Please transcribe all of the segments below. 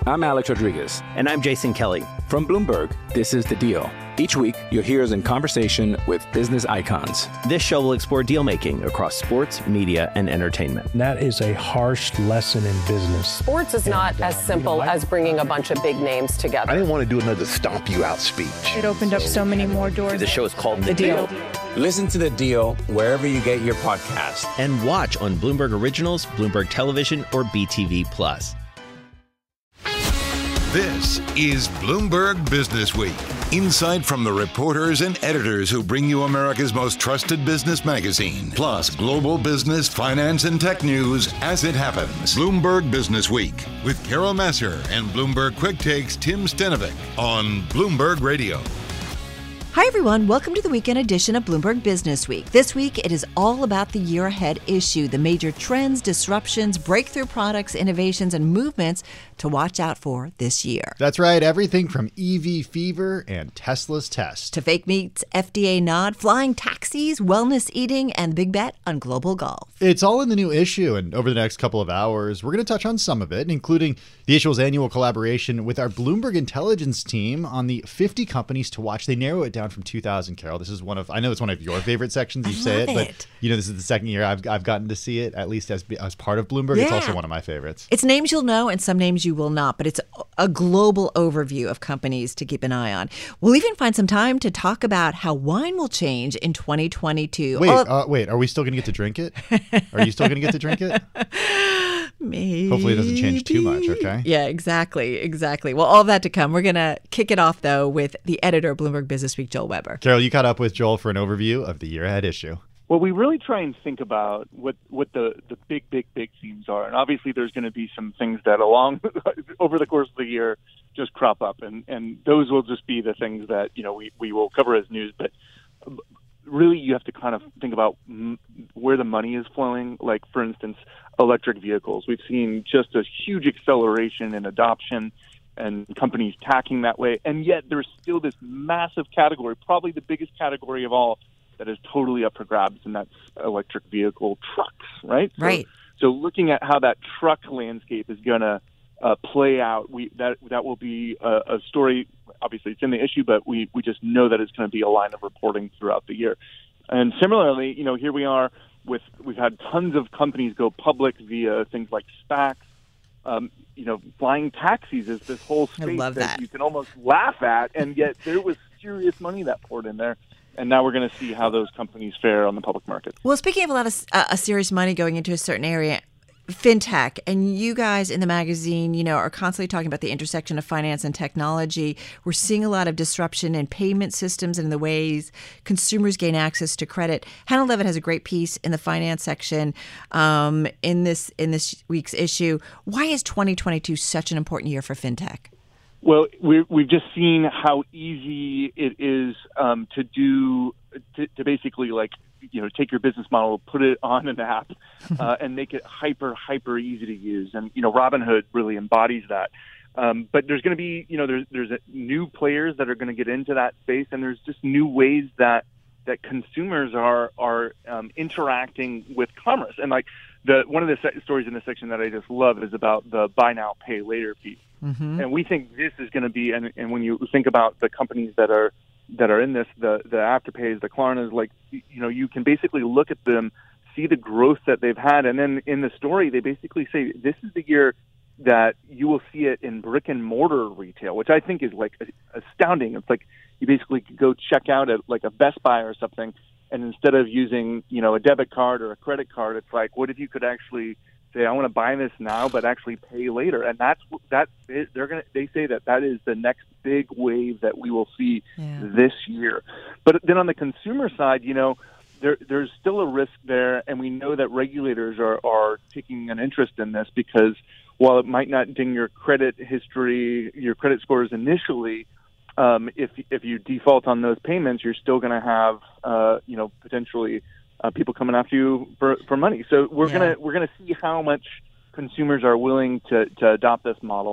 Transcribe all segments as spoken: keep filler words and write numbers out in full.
I'm Alex Rodriguez. And I'm Jason Kelly. From Bloomberg, this is The Deal. Each week, you'll hear us in conversation with business icons. This show will explore deal-making across sports, media, and entertainment. That is a harsh lesson in business. Sports is not and, uh, as simple you know, I, as bringing a bunch of big names together. I didn't want to do another stomp you out speech. It opened up so many more doors. The show is called The, the Deal. Deal. Listen to The Deal wherever you get your podcasts. And watch on Bloomberg Originals, Bloomberg Television, or B T V Plus. This is Bloomberg Business Week. Insight from the reporters and editors who bring you America's most trusted business magazine. Plus, global business, finance, and tech news as it happens. Bloomberg Business Week with Carol Massar and Bloomberg Quick Takes Tim Stenovic on Bloomberg Radio. Hi, everyone. Welcome to the weekend edition of Bloomberg Business Week. This week, it is all about the year ahead issue, the major trends, disruptions, breakthrough products, innovations, and movements to watch out for this year. That's right. Everything from E V fever and Tesla's test to fake meats, F D A nod, flying taxis, wellness eating, and big bet on global golf. It's all in the new issue. And over the next couple of hours, we're going to touch on some of it, including the issue's annual collaboration with our Bloomberg Intelligence team on the fifty companies to watch. They narrow it down from two thousand, Carol. This is one of, I know it's one of your favorite sections. You I say it, it, but you know, this is the second year I've I've gotten to see it, at least as as part of Bloomberg. Yeah. It's also one of my favorites. It's names you'll know and some names you will not, but it's a global overview of companies to keep an eye on. We'll even find some time to talk about how wine will change in twenty twenty-two. Wait, oh, uh, wait, are we still going to get to drink it? Are you still going to get to drink it? Maybe. Hopefully it doesn't change too much, okay? Yeah, exactly, exactly. Well, all of that to come. We're going to kick it off, though, with the editor of Bloomberg Business Week, Joel Weber. Carol, you caught up with Joel for an overview of the year ahead issue. Well, we really try and think about what, what the, the big, big, big themes are. And obviously there's going to be some things that along over the course of the year just crop up. And, and those will just be the things that, you know, we, we will cover as news. But really you have to kind of think about m- where the money is flowing. Like, for instance, electric vehicles. We've seen just a huge acceleration in adoption and companies tacking that way. And yet there's still this massive category, probably the biggest category of all, that is totally up for grabs, and that's electric vehicle trucks, right? Right. So, so looking at how that truck landscape is going to uh, play out, we that that will be a, a story. Obviously, it's in the issue, but we, we just know that it's going to be a line of reporting throughout the year. And similarly, you know, here we are with we've had tons of companies go public via things like SPACs. Um, you know, flying taxis is this whole space that, that you can almost laugh at, and yet there was serious money that poured in there. And now we're going to see how those companies fare on the public market. Well, speaking of a lot of uh, a serious money going into a certain area, fintech, and you guys in the magazine, you know, are constantly talking about the intersection of finance and technology. We're seeing a lot of disruption in payment systems and in the ways consumers gain access to credit. Hannah Levitt has a great piece in the finance section um, in this in this week's issue. Why is twenty twenty-two such an important year for fintech? Well, we're, we've just seen how easy it is um, to do, to, to basically like, you know, take your business model, put it on an app, uh, and make it hyper, hyper easy to use. And, you know, Robinhood really embodies that. Um, but there's going to be, you know, there's there's a new players that are going to get into that space, and there's just new ways that that consumers are are um, interacting with commerce. And like the one of the se- stories in this section that I just love is about the buy now, pay later piece. Mm-hmm. And we think this is going to be, and, and when you think about the companies that are that are in this, the the Afterpays, the Klarnas, like, you know, you can basically look at them, see the growth that they've had, and then in the story they basically say this is the year that you will see it in brick and mortar retail, which I think is like astounding. It's like you basically could go check out at like a Best Buy or something, and instead of using, you know, a debit card or a credit card, it's like, what if you could actually say, I want to buy this now, but actually pay later? And that's that. They're gonna. They say that that is the next big wave that we will see yeah. this year. But then on the consumer side, you know, there there's still a risk there, and we know that regulators are are taking an interest in this because while it might not ding your credit history, your credit scores initially, um, if if you default on those payments, you're still going to have, uh, you know, potentially uh, people coming after you for, for money. So we're yeah. gonna we're gonna see how much consumers are willing to, to adopt this model.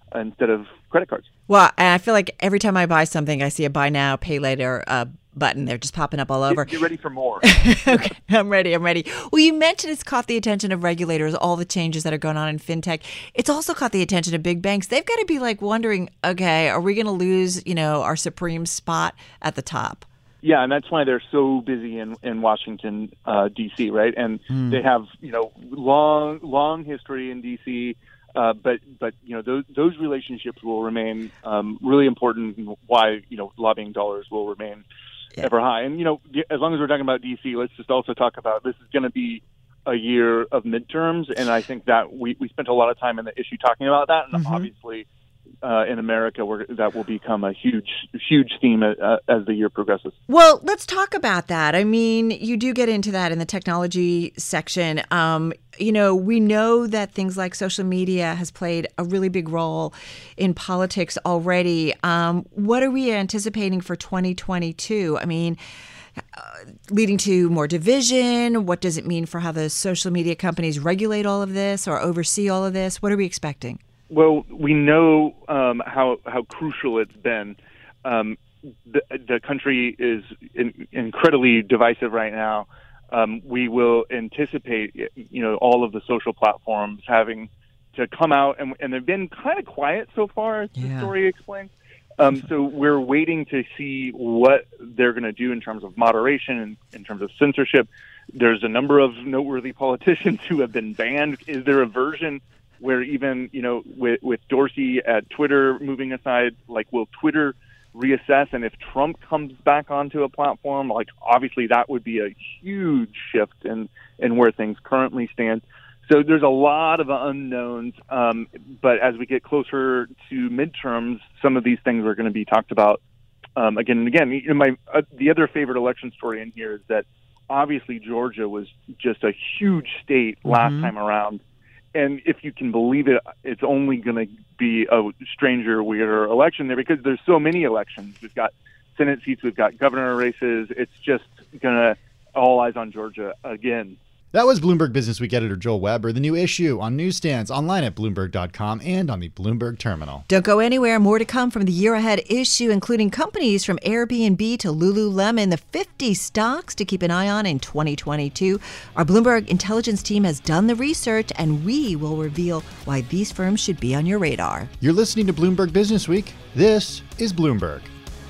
instead of credit cards. Well, and I feel like every time I buy something, I see a buy now, pay later uh, button. They're just popping up all over. Get, get ready for more. Okay, I'm ready. I'm ready. Well, you mentioned it's caught the attention of regulators, all the changes that are going on in fintech. It's also caught the attention of big banks. They've got to be like wondering, okay, are we going to lose, you know, our supreme spot at the top? Yeah, and that's why they're so busy in in Washington, uh, D C, right? And mm. they have, you know, long long history in D C. Uh, but but you know those those relationships will remain um, really important. And why you know lobbying dollars will remain yeah. ever high. And you know as long as we're talking about D C, let's just also talk about this is going to be a year of midterms, and I think that we, we spent a lot of time in the issue talking about that, and mm-hmm. obviously uh, in America we're, that will become a huge huge theme uh, as the year progresses. Well, let's talk about that. I mean, you do get into that in the technology section. Um, You know, we know that things like social media has played a really big role in politics already. Um, what are we anticipating for twenty twenty-two? I mean, uh, leading to more division? What does it mean for how the social media companies regulate all of this or oversee all of this? What are we expecting? Well, we know um, how how crucial it's been. Um, the, the country is in, incredibly divisive right now. Um, we will anticipate, you know, all of the social platforms having to come out, and, and they've been kind of quiet so far, as yeah. the story explains. Um, so we're waiting to see what they're going to do in terms of moderation and in terms of censorship. There's a number of noteworthy politicians who have been banned. Is there a version where even, you know, with, with Dorsey at Twitter moving aside, like, will Twitter reassess? And if Trump comes back onto a platform, like, obviously that would be a huge shift in, in where things currently stand. So there's a lot of unknowns, um, but as we get closer to midterms, some of these things are going to be talked about um, again and again. You know, my uh, the other favorite election story in here is that obviously Georgia was just a huge state last mm-hmm. time around. And if you can believe it, it's only going to be a stranger, weirder election there because there's so many elections. We've got Senate seats, we've got governor races. It's just going to all eyes on Georgia again. That was Bloomberg Businessweek editor Joel Weber. The new issue on newsstands, online at Bloomberg dot com, and on the Bloomberg Terminal. Don't go anywhere. More to come from the year ahead issue, including companies from Airbnb to Lululemon, the fifty stocks to keep an eye on in twenty twenty-two. Our Bloomberg intelligence team has done the research, and we will reveal why these firms should be on your radar. You're listening to Bloomberg Businessweek. This is Bloomberg.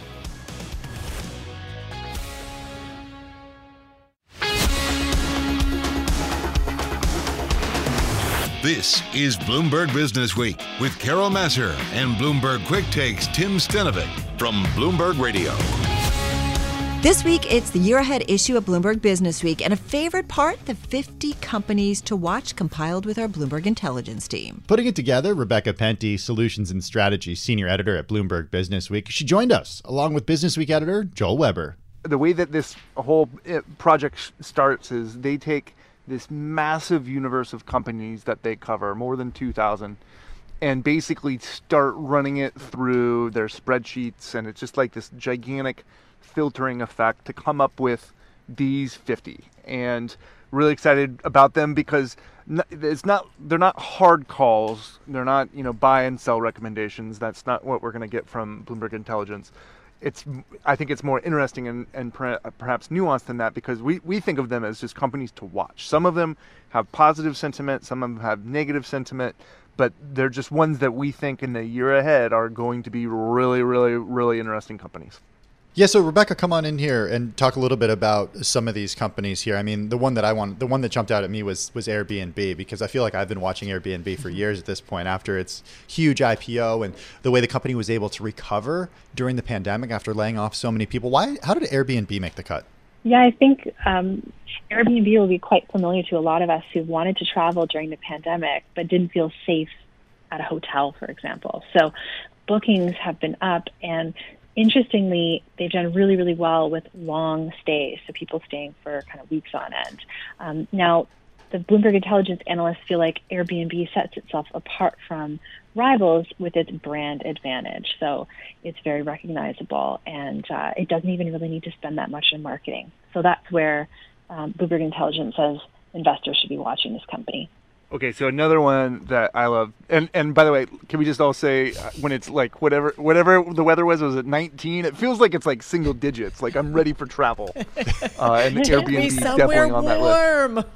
This is Bloomberg Business Week with Carol Massar and Bloomberg Quick Takes Tim Stenovec from Bloomberg Radio. This week, it's the year ahead issue of Bloomberg Business Week, and a favorite part, the fifty companies to watch, compiled with our Bloomberg intelligence team. Putting it together, Rebecca Penty, Solutions and Strategy Senior Editor at Bloomberg Business Week. She joined us, along with Business Week Editor Joel Weber. The way that this whole project starts is they take this massive universe of companies that they cover, more than two thousand, and basically start running it through their spreadsheets, and it's just like this gigantic filtering effect to come up with these fifty. And really excited about them because it's not they're not hard calls, they're not, you know, buy and sell recommendations. That's not what we're going to get from Bloomberg Intelligence. It's, I think it's more interesting and, and per, perhaps nuanced than that because we, we think of them as just companies to watch. Some of them have positive sentiment, some of them have negative sentiment, but they're just ones that we think in the year ahead are going to be really, really, really interesting companies. Yeah, so Rebecca, come on in here and talk a little bit about some of these companies here. I mean, the one that I want, the one that jumped out at me was was Airbnb, because I feel like I've been watching Airbnb for years at this point after its huge I P O and the way the company was able to recover during the pandemic after laying off so many people. Why? How did Airbnb make the cut? Yeah, I think um, Airbnb will be quite familiar to a lot of us who wanted to travel during the pandemic but didn't feel safe at a hotel, for example. So bookings have been up, and interestingly, they've done really, really well with long stays, so people staying for kind of weeks on end. Um, now, the Bloomberg Intelligence analysts feel like Airbnb sets itself apart from rivals with its brand advantage. So it's very recognizable, and uh, it doesn't even really need to spend that much in marketing. So that's where um, Bloomberg Intelligence says investors should be watching this company. Okay, so another one that I love, and and by the way, can we just all say uh, when it's like whatever whatever the weather was, was it nineteen? It feels like it's like single digits. Like I'm ready for travel, uh, and Airbnb definitely on that warm. list.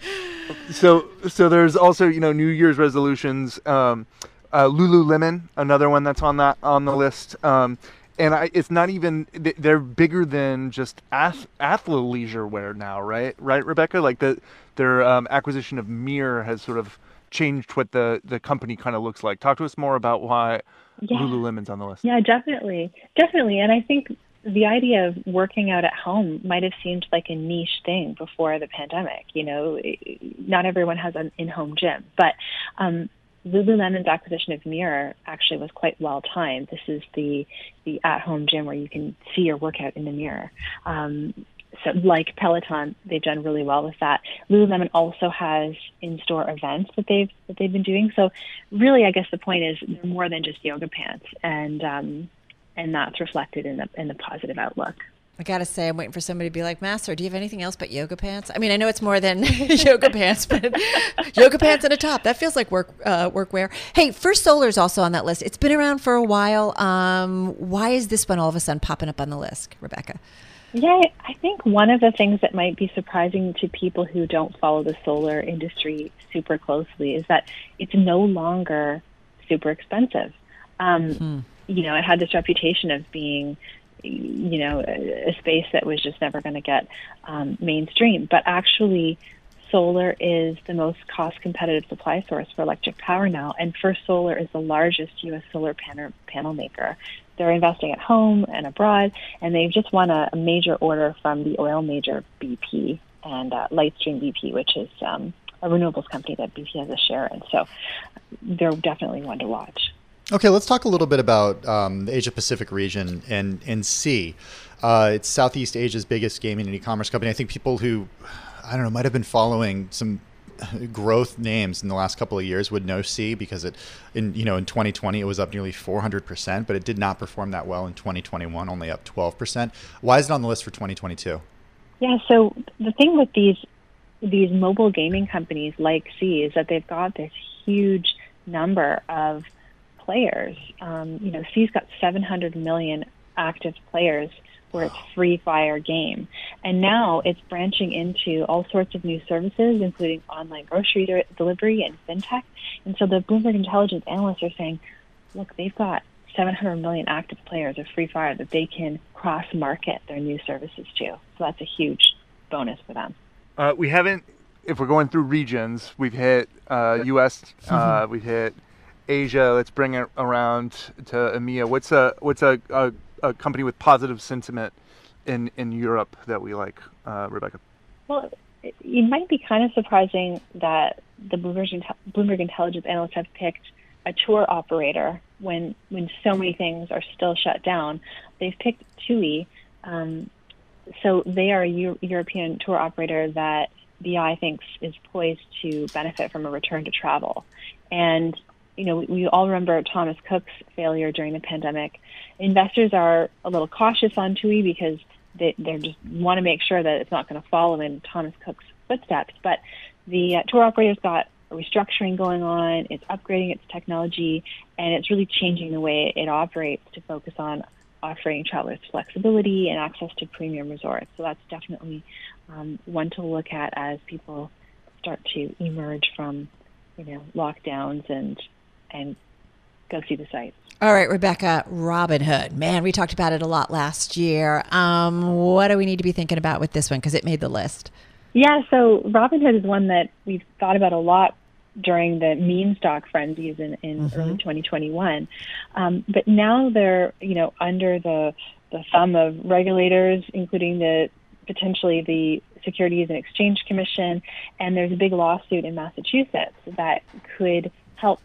So so there's also you know New Year's resolutions. Um, uh, Lululemon, another one that's on that on the list. Um, and I, it's not even they're bigger than just ath- athleisure wear now, right? Right, Rebecca? Like the their um, acquisition of Mirror has sort of changed what the, the company kind of looks like. Talk to us more about why yeah. Lululemon's on the list. Yeah, definitely. Definitely. And I think the idea of working out at home might have seemed like a niche thing before the pandemic. You know, not everyone has an in-home gym. But um, Lululemon's acquisition of Mirror actually was quite well-timed. This is the, the at-home gym where you can see your workout in the mirror. Um, So like Peloton, they've done really well with that. Lululemon also has in-store events that they've that they've been doing. So really, I guess the point is they're more than just yoga pants, and um, and that's reflected in the in the positive outlook. I gotta say, I'm waiting for somebody to be like, Master, do you have anything else but yoga pants? I mean, I know it's more than yoga pants, but yoga pants and a top, that feels like work uh, workwear. Hey, First Solar is also on that list. It's been around for a while. Um, why is this one all of a sudden popping up on the list, Rebecca? Yeah, I think one of the things that might be surprising to people who don't follow the solar industry super closely is that it's no longer super expensive. Um, hmm. You know, it had this reputation of being, you know, a, a space that was just never going to get um, mainstream. But actually, solar is the most cost-competitive supply source for electric power now, and First Solar is the largest U S solar panel, panel maker. They're investing at home and abroad, and they've just won a, a major order from the oil major B P and uh, Lightstream B P, which is um, a renewables company that B P has a share in. So they're definitely one to watch. Okay, let's talk a little bit about um, the Asia-Pacific region and, and Sea. Uh, it's Southeast Asia's biggest gaming and e-commerce company. I think people who, I don't know, might have been following some growth names in the last couple of years would know Sea because it, in you know, in twenty twenty it was up nearly four hundred percent, but it did not perform that well in twenty twenty-one, only up twelve percent. Why is it on the list for twenty twenty-two? Yeah, so the thing with these these mobile gaming companies like Sea is that they've got this huge number of players. Um, you know, Sea's got seven hundred million active players for its Free Fire game. And now it's branching into all sorts of new services, including online grocery de- delivery and fintech. And so the Bloomberg Intelligence analysts are saying, look, they've got seven hundred million active players of Free Fire that they can cross-market their new services to. So that's a huge bonus for them. Uh, we haven't, if we're going through regions, we've hit uh, U S, uh, we've hit Asia. Let's bring it around to E M E A. What's a what's a, a, a company with positive sentiment in, in Europe that we like, uh, Rebecca? Well, it, it might be kind of surprising that the Bloomberg, Bloomberg Intelligence analysts have picked a tour operator when when so many things are still shut down. They've picked TUI. Um, so they are a Euro- European tour operator that B I thinks is poised to benefit from a return to travel. And you know, we, we all remember Thomas Cook's failure during the pandemic. Investors are a little cautious on TUI because they they just want to make sure that it's not going to follow in Thomas Cook's footsteps. But the uh, tour operator's got a restructuring going on. It's upgrading its technology, and it's really changing the way it operates to focus on offering travelers flexibility and access to premium resorts. So that's definitely um, one to look at as people start to emerge from, you know, lockdowns and and go see the sites. All right, Rebecca, Robinhood. Man, we talked about it a lot last year. Um, what do we need to be thinking about with this one? Because it made the list. Yeah, so Robinhood is one that we've thought about a lot during the meme stock frenzies in, in mm-hmm. early twenty twenty-one. Um, but now they're, you know, under the, the thumb of regulators, including the potentially the Securities and Exchange Commission, and there's a big lawsuit in Massachusetts that could help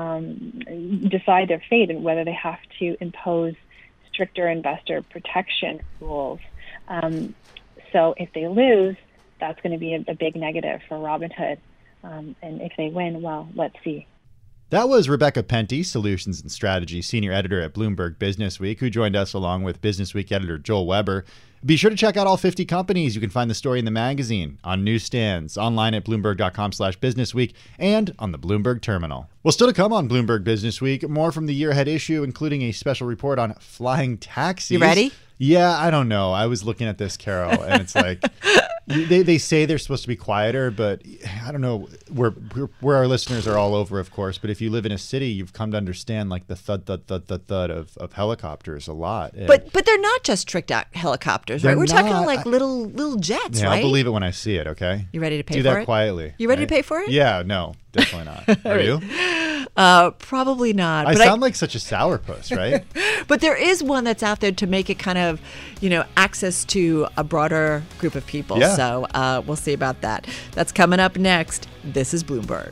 um, decide their fate and whether they have to impose stricter investor protection rules. Um, so if they lose, that's going to be a, a big negative for Robinhood. Um, and if they win, well, let's see. That was Rebecca Penty, Solutions and Strategy Senior Editor at Bloomberg Businessweek, who joined us along with Businessweek editor Joel Weber. Be sure to check out all fifty companies. You can find the story in the magazine, on newsstands, online at Bloomberg.com slash Business Week, and on the Bloomberg Terminal. Well, still to come on Bloomberg Business Week, more from the year ahead issue, including a special report on flying taxis. You ready? Yeah, I don't know. I was looking at this, Carol, and it's like they, they say they're supposed to be quieter, but I don't know where where our listeners are all over, of course. But if you live in a city, you've come to understand like the thud, thud, thud, thud, thud of, of helicopters a lot. And but but they're not just tricked out helicopters, right? We're not, talking like little little jets, yeah, right? I'll believe it when I see it, okay? You ready to pay Do for it? that quietly. You ready right? to pay for it? Yeah, no, definitely not. Are you? Uh, probably not. I but sound I, like such a sourpuss, right? But there is one that's out there to make it kind of, you know, access to a broader group of people. Yeah. So uh, we'll see about that. That's coming up next. This is Bloomberg.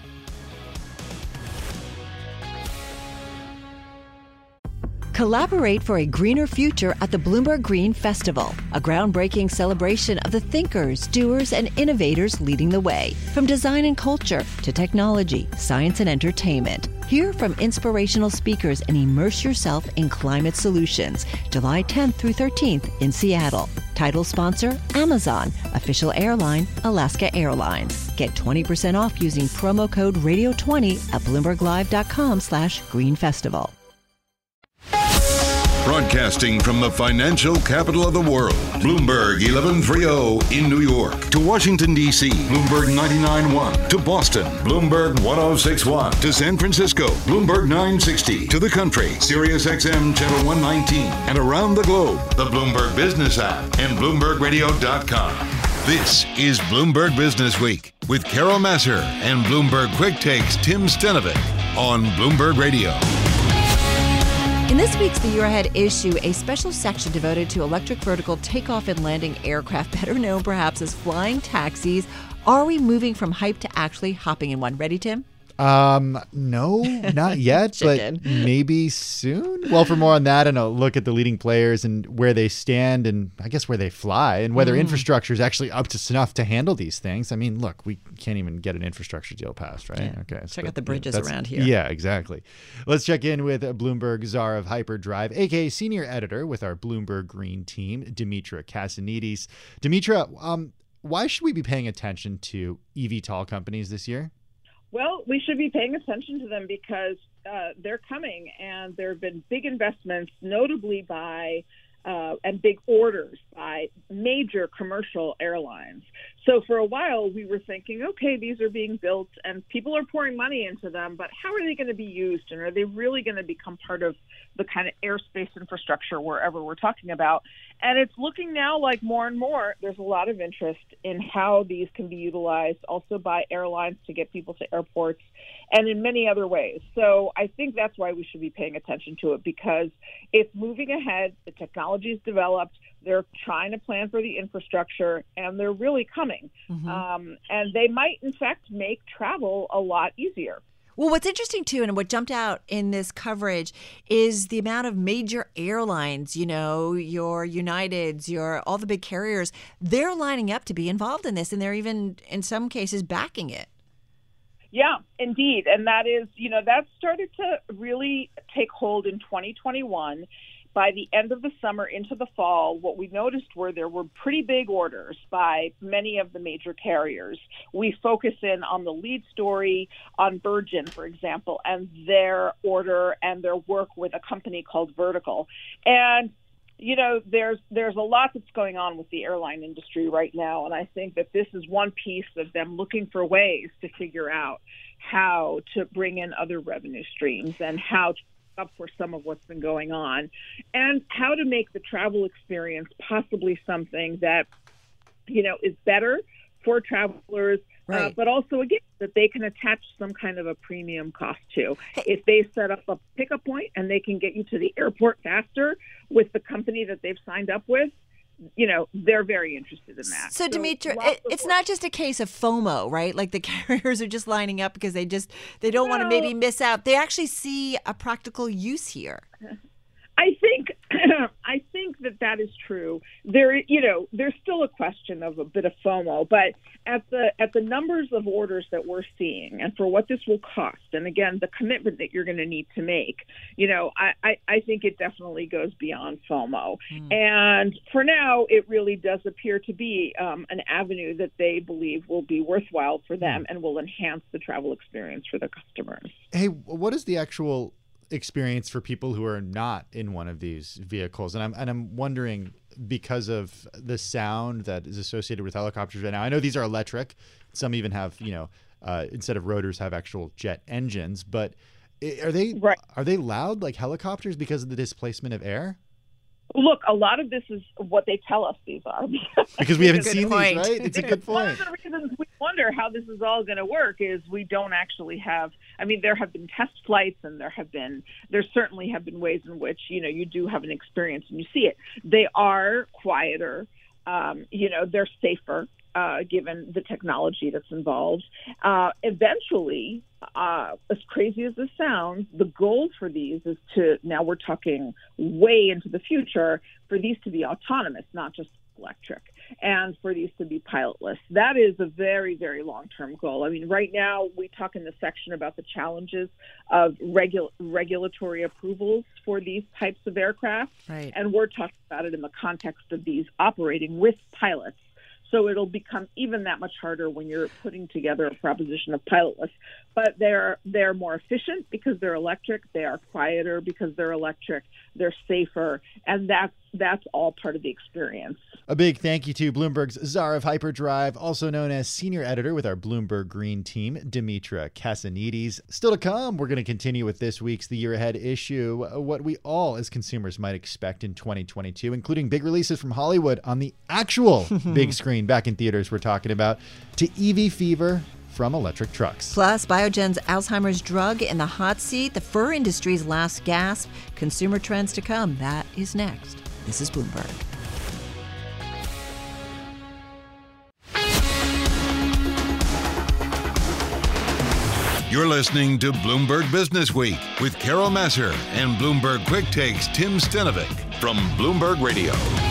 Collaborate for a greener future at the Bloomberg Green Festival, a groundbreaking celebration of the thinkers, doers, and innovators leading the way. From design and culture to technology, science, and entertainment. Hear from inspirational speakers and immerse yourself in climate solutions. July tenth through thirteenth in Seattle. Title sponsor, Amazon. Official airline, Alaska Airlines. Get twenty percent off using promo code radio twenty at bloomberglive.com slash green festival. Broadcasting from the financial capital of the world, Bloomberg eleven thirty in New York. To Washington, D C, Bloomberg ninety-nine point one. To Boston, Bloomberg one oh six point one. To San Francisco, Bloomberg nine sixty. To the country, Sirius X M Channel one nineteen. And around the globe, the Bloomberg Business app and Bloomberg Radio dot com. This is Bloomberg Business Week with Carol Massar and Bloomberg Quick Takes Tim Stenovec on Bloomberg Radio. In this week's The Year Ahead issue, a special section devoted to electric vertical takeoff and landing aircraft, better known perhaps as flying taxis. Are we moving from hype to actually hopping in one? Ready, Tim? Um, no, not yet, but maybe soon. Well, for more on that and a look at the leading players and where they stand and I guess where they fly and whether mm. infrastructure is actually up to snuff to handle these things. I mean, look, we can't even get an infrastructure deal passed, right? Yeah. Okay. Check but, out the bridges yeah, around here. Yeah, exactly. Let's check in with Bloomberg czar of hyperdrive, aka senior editor with our Bloomberg Green team, Dimitra Kasanides. Dimitra, um, why should we be paying attention to E V T O L companies this year? Well, we should be paying attention to them because uh, they're coming, and there have been big investments, notably by uh, and big orders by major commercial airlines. So for a while, we were thinking, okay, these are being built, and people are pouring money into them, but how are they going to be used, and are they really going to become part of the kind of airspace infrastructure wherever we're talking about? And it's looking now like more and more there's a lot of interest in how these can be utilized also by airlines to get people to airports and in many other ways. So I think that's why we should be paying attention to it, because it's moving ahead. The technology is developed. They're trying to plan for the infrastructure, and they're really coming. Mm-hmm. Um, and they might, in fact, make travel a lot easier. Well, what's interesting, too, and what jumped out in this coverage is the amount of major airlines, you know, your Uniteds, your all the big carriers, they're lining up to be involved in this, and they're even, in some cases, backing it. Yeah, indeed. And that is, you know, that started to really take hold in twenty twenty-one. By the end of the summer into the fall, what we noticed were there were pretty big orders by many of the major carriers. We focus in on the lead story on Virgin, for example, and their order and their work with a company called Vertical. And, you know, there's there's a lot that's going on with the airline industry right now, and I think that this is one piece of them looking for ways to figure out how to bring in other revenue streams and how to up for some of what's been going on, and how to make the travel experience possibly something that, you know, is better for travelers, right. uh, but also, again, that they can attach some kind of a premium cost to. If they set up a pickup point and they can get you to the airport faster with the company that they've signed up with, you know, they're very interested in that. So, so Dimitra, it, it's work. Not just a case of FOMO, right? Like the carriers are just lining up because they just, they don't no. want to maybe miss out. They actually see a practical use here. I think I think that that is true. There, you know, there's still a question of a bit of FOMO, but at the at the numbers of orders that we're seeing, and for what this will cost, and again, the commitment that you're going to need to make, you know, I, I, I think it definitely goes beyond FOMO. Mm. And for now, it really does appear to be um, an avenue that they believe will be worthwhile for them mm. and will enhance the travel experience for the customers. Hey, what is the actual experience for people who are not in one of these vehicles? And I'm and I'm wondering, because of the sound that is associated with helicopters right now. I know these are electric. Some even have, you know, uh, instead of rotors, have actual jet engines. But are they right. are they loud like helicopters because of the displacement of air? Look, a lot of this is what they tell us these are. Because we haven't seen point. these, right? It's a good point. One of the reasons we wonder how this is all going to work is we don't actually have, I mean, there have been test flights and there have been, there certainly have been ways in which, you know, you do have an experience and you see it. They are quieter, um, you know, they're safer. Uh, given the technology that's involved. Uh, eventually, uh, as crazy as this sounds, the goal for these is to, now we're talking way into the future, for these to be autonomous, not just electric, and for these to be pilotless. That is a very, very long-term goal. I mean, right now, we talk in the section about the challenges of regu- regulatory approvals for these types of aircraft, right. and we're talking about it in the context of these operating with pilots. So it'll become even that much harder when you're putting together a proposition of pilotless. But they're they're more efficient because they're electric. They are quieter because they're electric. They're safer, and that's that's all part of the experience. A big thank you to Bloomberg's Czar of Hyperdrive, also known as senior editor with our Bloomberg Green team, Dimitra Kasanides. Still to come, we're going to continue with this week's The Year Ahead issue, what we all as consumers might expect in twenty twenty-two, including big releases from Hollywood on the actual big screen back in theaters we're talking about, to E V fever from electric trucks. Plus, Biogen's Alzheimer's drug in the hot seat, the fur industry's last gasp, consumer trends to come. That is next. This is Bloomberg. You're listening to Bloomberg Business Week with Carol Massar and Bloomberg Quick Takes Tim Stenovic from Bloomberg Radio.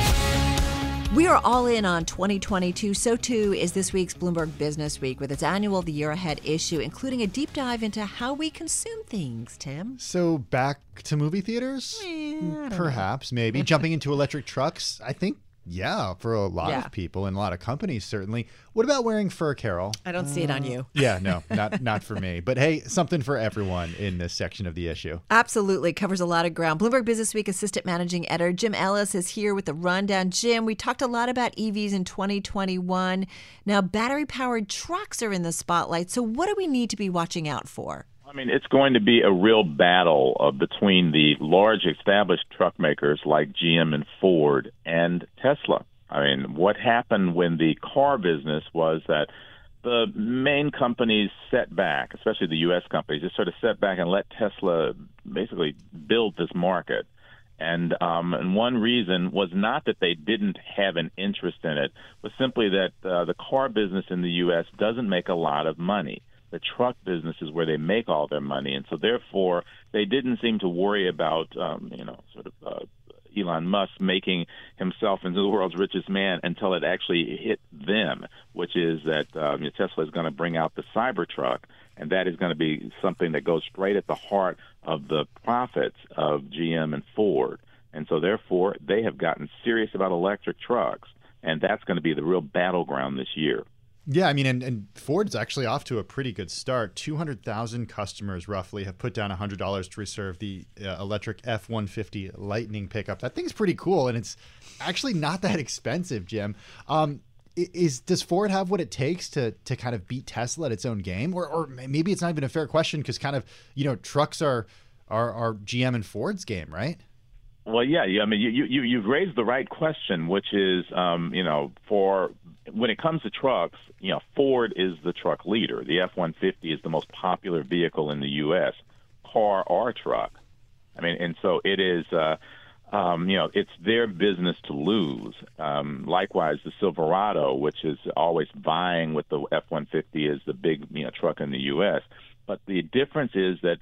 We are all in on twenty twenty-two. So too is this week's Bloomberg Business Week with its annual The Year Ahead issue, including a deep dive into how we consume things, Tim. So back to movie theaters? Yeah, Perhaps, know. maybe. Jumping into electric trucks? I think, yeah, for a lot yeah. of people and a lot of companies, certainly. What about wearing fur, Carol? I don't uh, see it on you. Yeah, no, not not for me. But hey, something for everyone in this section of the issue. Absolutely. Covers a lot of ground. Bloomberg Business Week Assistant Managing Editor Jim Ellis is here with the rundown. Jim, we talked a lot about E Vs in twenty twenty-one. Now, battery-powered trucks are in the spotlight. So what do we need to be watching out for? I mean, it's going to be a real battle uh, between the large established truck makers like G M and Ford and Tesla. I mean, what happened when the car business was that the main companies set back, especially the U S companies, just sort of set back and let Tesla basically build this market. And, um, and one reason was not that they didn't have an interest in it, but simply that uh, the car business in the U S doesn't make a lot of money. The truck business is where they make all their money, and so therefore they didn't seem to worry about, um, you know, sort of uh, Elon Musk making himself into the world's richest man until it actually hit them, which is that um, you know, Tesla is going to bring out the Cybertruck, and that is going to be something that goes straight at the heart of the profits of G M and Ford, and so therefore they have gotten serious about electric trucks, and that's going to be the real battleground this year. Yeah, I mean, and, and Ford's actually off to a pretty good start. two hundred thousand customers roughly have put down one hundred dollars to reserve the uh, electric F one fifty Lightning pickup. That thing's pretty cool, and it's actually not that expensive, Jim. Um, is Does Ford have what it takes to to kind of beat Tesla at its own game? Or, or maybe it's not even a fair question because kind of, you know, trucks are, are, are G M and Ford's game, right? Well, yeah, I mean, you, you, you've raised the right question, which is, um, you know, for when it comes to trucks, you know, Ford is the truck leader. The F one fifty is the most popular vehicle in the U S, car or truck. I mean, and so it is, uh, um, you know, it's their business to lose. Um, likewise, the Silverado, which is always vying with the F one fifty as the big, you know, truck in the U S. But the difference is that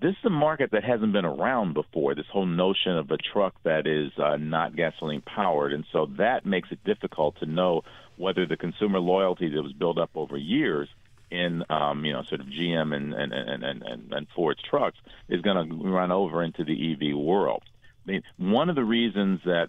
this is a market that hasn't been around before, this whole notion of a truck that is uh, not gasoline-powered. And so that makes it difficult to know whether the consumer loyalty that was built up over years in, um, you know, sort of G M and, and, and, and, and Ford's trucks is going to run over into the E V world. I mean, one of the reasons that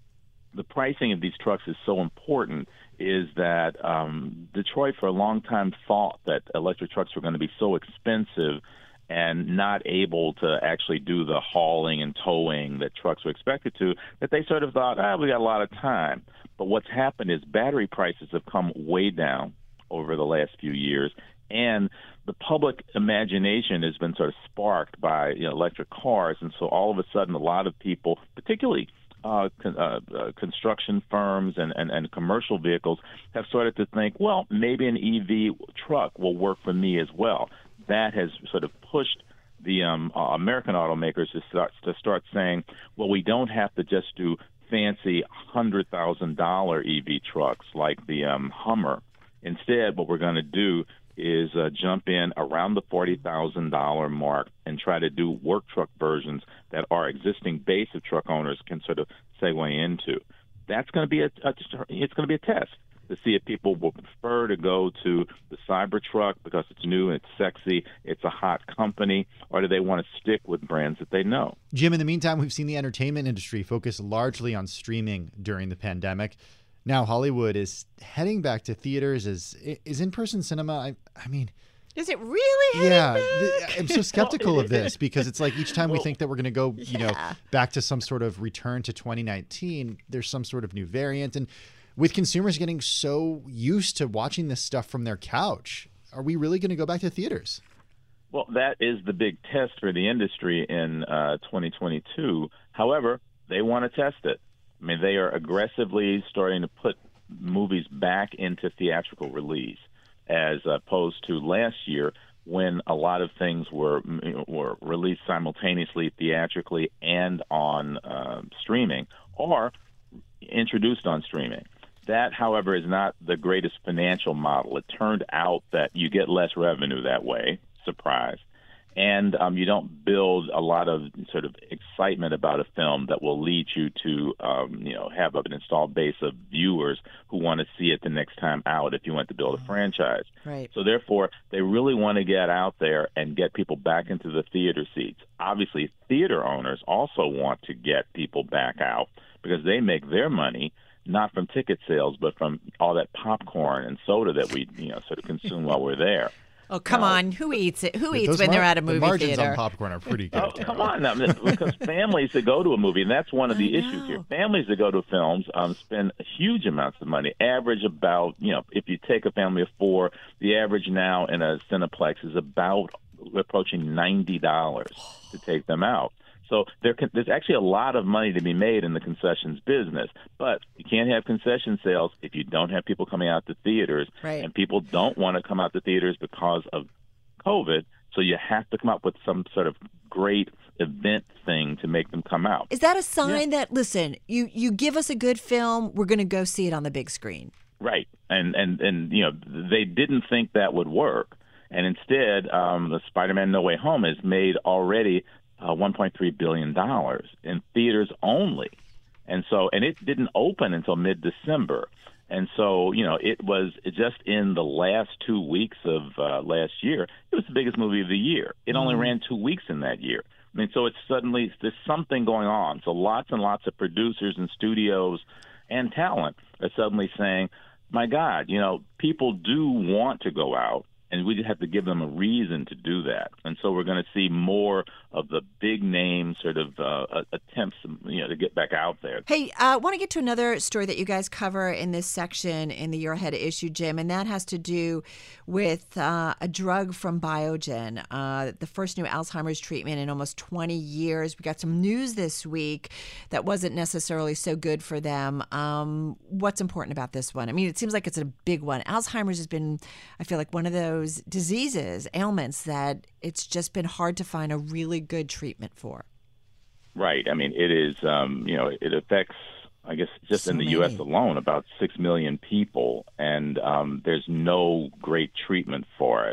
the pricing of these trucks is so important is that um, Detroit for a long time thought that electric trucks were going to be so expensive and not able to actually do the hauling and towing that trucks were expected to, that they sort of thought, ah, we got a lot of time. But what's happened is battery prices have come way down over the last few years, and the public imagination has been sort of sparked by you know, electric cars, and so all of a sudden a lot of people, particularly uh, con- uh, uh, construction firms and, and, and commercial vehicles, have started to think, well, maybe an E V truck will work for me as well. That has sort of pushed the um, uh, American automakers to start, to start saying, well, we don't have to just do fancy one hundred thousand dollars E V trucks like the um, Hummer. Instead, what we're going to do is uh, jump in around the forty thousand dollars mark and try to do work truck versions that our existing base of truck owners can sort of segue into. That's going to be a, a it's going to be a test to see if people will prefer to go to the Cybertruck because it's new and it's sexy, it's a hot company, or do they want to stick with brands that they know? Jim, in the meantime, we've seen the entertainment industry focus largely on streaming during the pandemic. Now Hollywood is heading back to theaters. Is is in-person cinema? I, I mean, is it really? Yeah, th- I'm so skeptical of this because it's like each time we think that we're going to go, you yeah. know, back to some sort of return to twenty nineteen, there's some sort of new variant. And with consumers getting so used to watching this stuff from their couch, are we really going to go back to theaters? Well, that is the big test for the industry in uh, twenty twenty-two. However, they want to test it. I mean, they are aggressively starting to put movies back into theatrical release, as opposed to last year when a lot of things were were released simultaneously theatrically and on uh, streaming, or introduced on streaming. That, however, is not the greatest financial model. It turned out that you get less revenue that way, surprise, and um, you don't build a lot of sort of excitement about a film that will lead you to, um, you know, have an installed base of viewers who want to see it the next time out if you want to build a franchise. Right. So therefore, they really want to get out there and get people back into the theater seats. Obviously, theater owners also want to get people back out because they make their money not from ticket sales, but from all that popcorn and soda that we, you know, sort of consume while we're there. Oh, come now, on. Who eats it? Who Yeah, eats those when mar- they're at a movie the margins theater? on popcorn are pretty good. Oh, come on now, because families that go to a movie, and that's one of the issues here. Families that go to films um, spend huge amounts of money. Average about, you know, if you take a family of four, the average now in a Cineplex is about approaching ninety dollars to take them out. So there can, there's actually a lot of money to be made in the concessions business, but you can't have concession sales if you don't have people coming out to theaters, right. and people don't want to come out to theaters because of COVID, so you have to come up with some sort of great event thing to make them come out. Is that a sign yeah. that, listen, you, you give us a good film, we're going to go see it on the big screen? Right, and, and, and you know, they didn't think that would work, and instead, um, the Spider-Man No Way Home has made already Uh, one point three billion dollars in theaters only. And so, and it didn't open until mid-December. And so, you know, it was just in the last two weeks of uh, last year, it was the biggest movie of the year. It only mm-hmm. ran two weeks in that year. I mean, so it's suddenly, there's something going on. So lots and lots of producers and studios and talent are suddenly saying, my God, you know, people do want to go out, and we just have to give them a reason to do that. And so we're going to see more of the big name sort of uh, attempts, you know, to get back out there. Hey, I uh, want to get to another story that you guys cover in this section in the Year Ahead issue, Jim, and that has to do with uh, a drug from Biogen, uh, the first new Alzheimer's treatment in almost twenty years. We got some news this week that wasn't necessarily so good for them. Um, what's important about this one? I mean, it seems like it's a big one. Alzheimer's has been, I feel like, one of those diseases, ailments that it's just been hard to find a really good treatment for. Right. I mean, it is, um, you know, it affects, I guess, just so in the many. U S alone, about six million people, and um, there's no great treatment for it.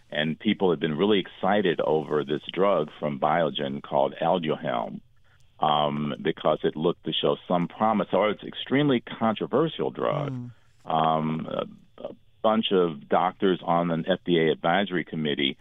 and people have been really excited over this drug from Biogen called Aduhelm um, because it looked to show some promise. Or it's an extremely controversial drug. Mm. Um, a, a bunch of doctors on an F D A advisory committee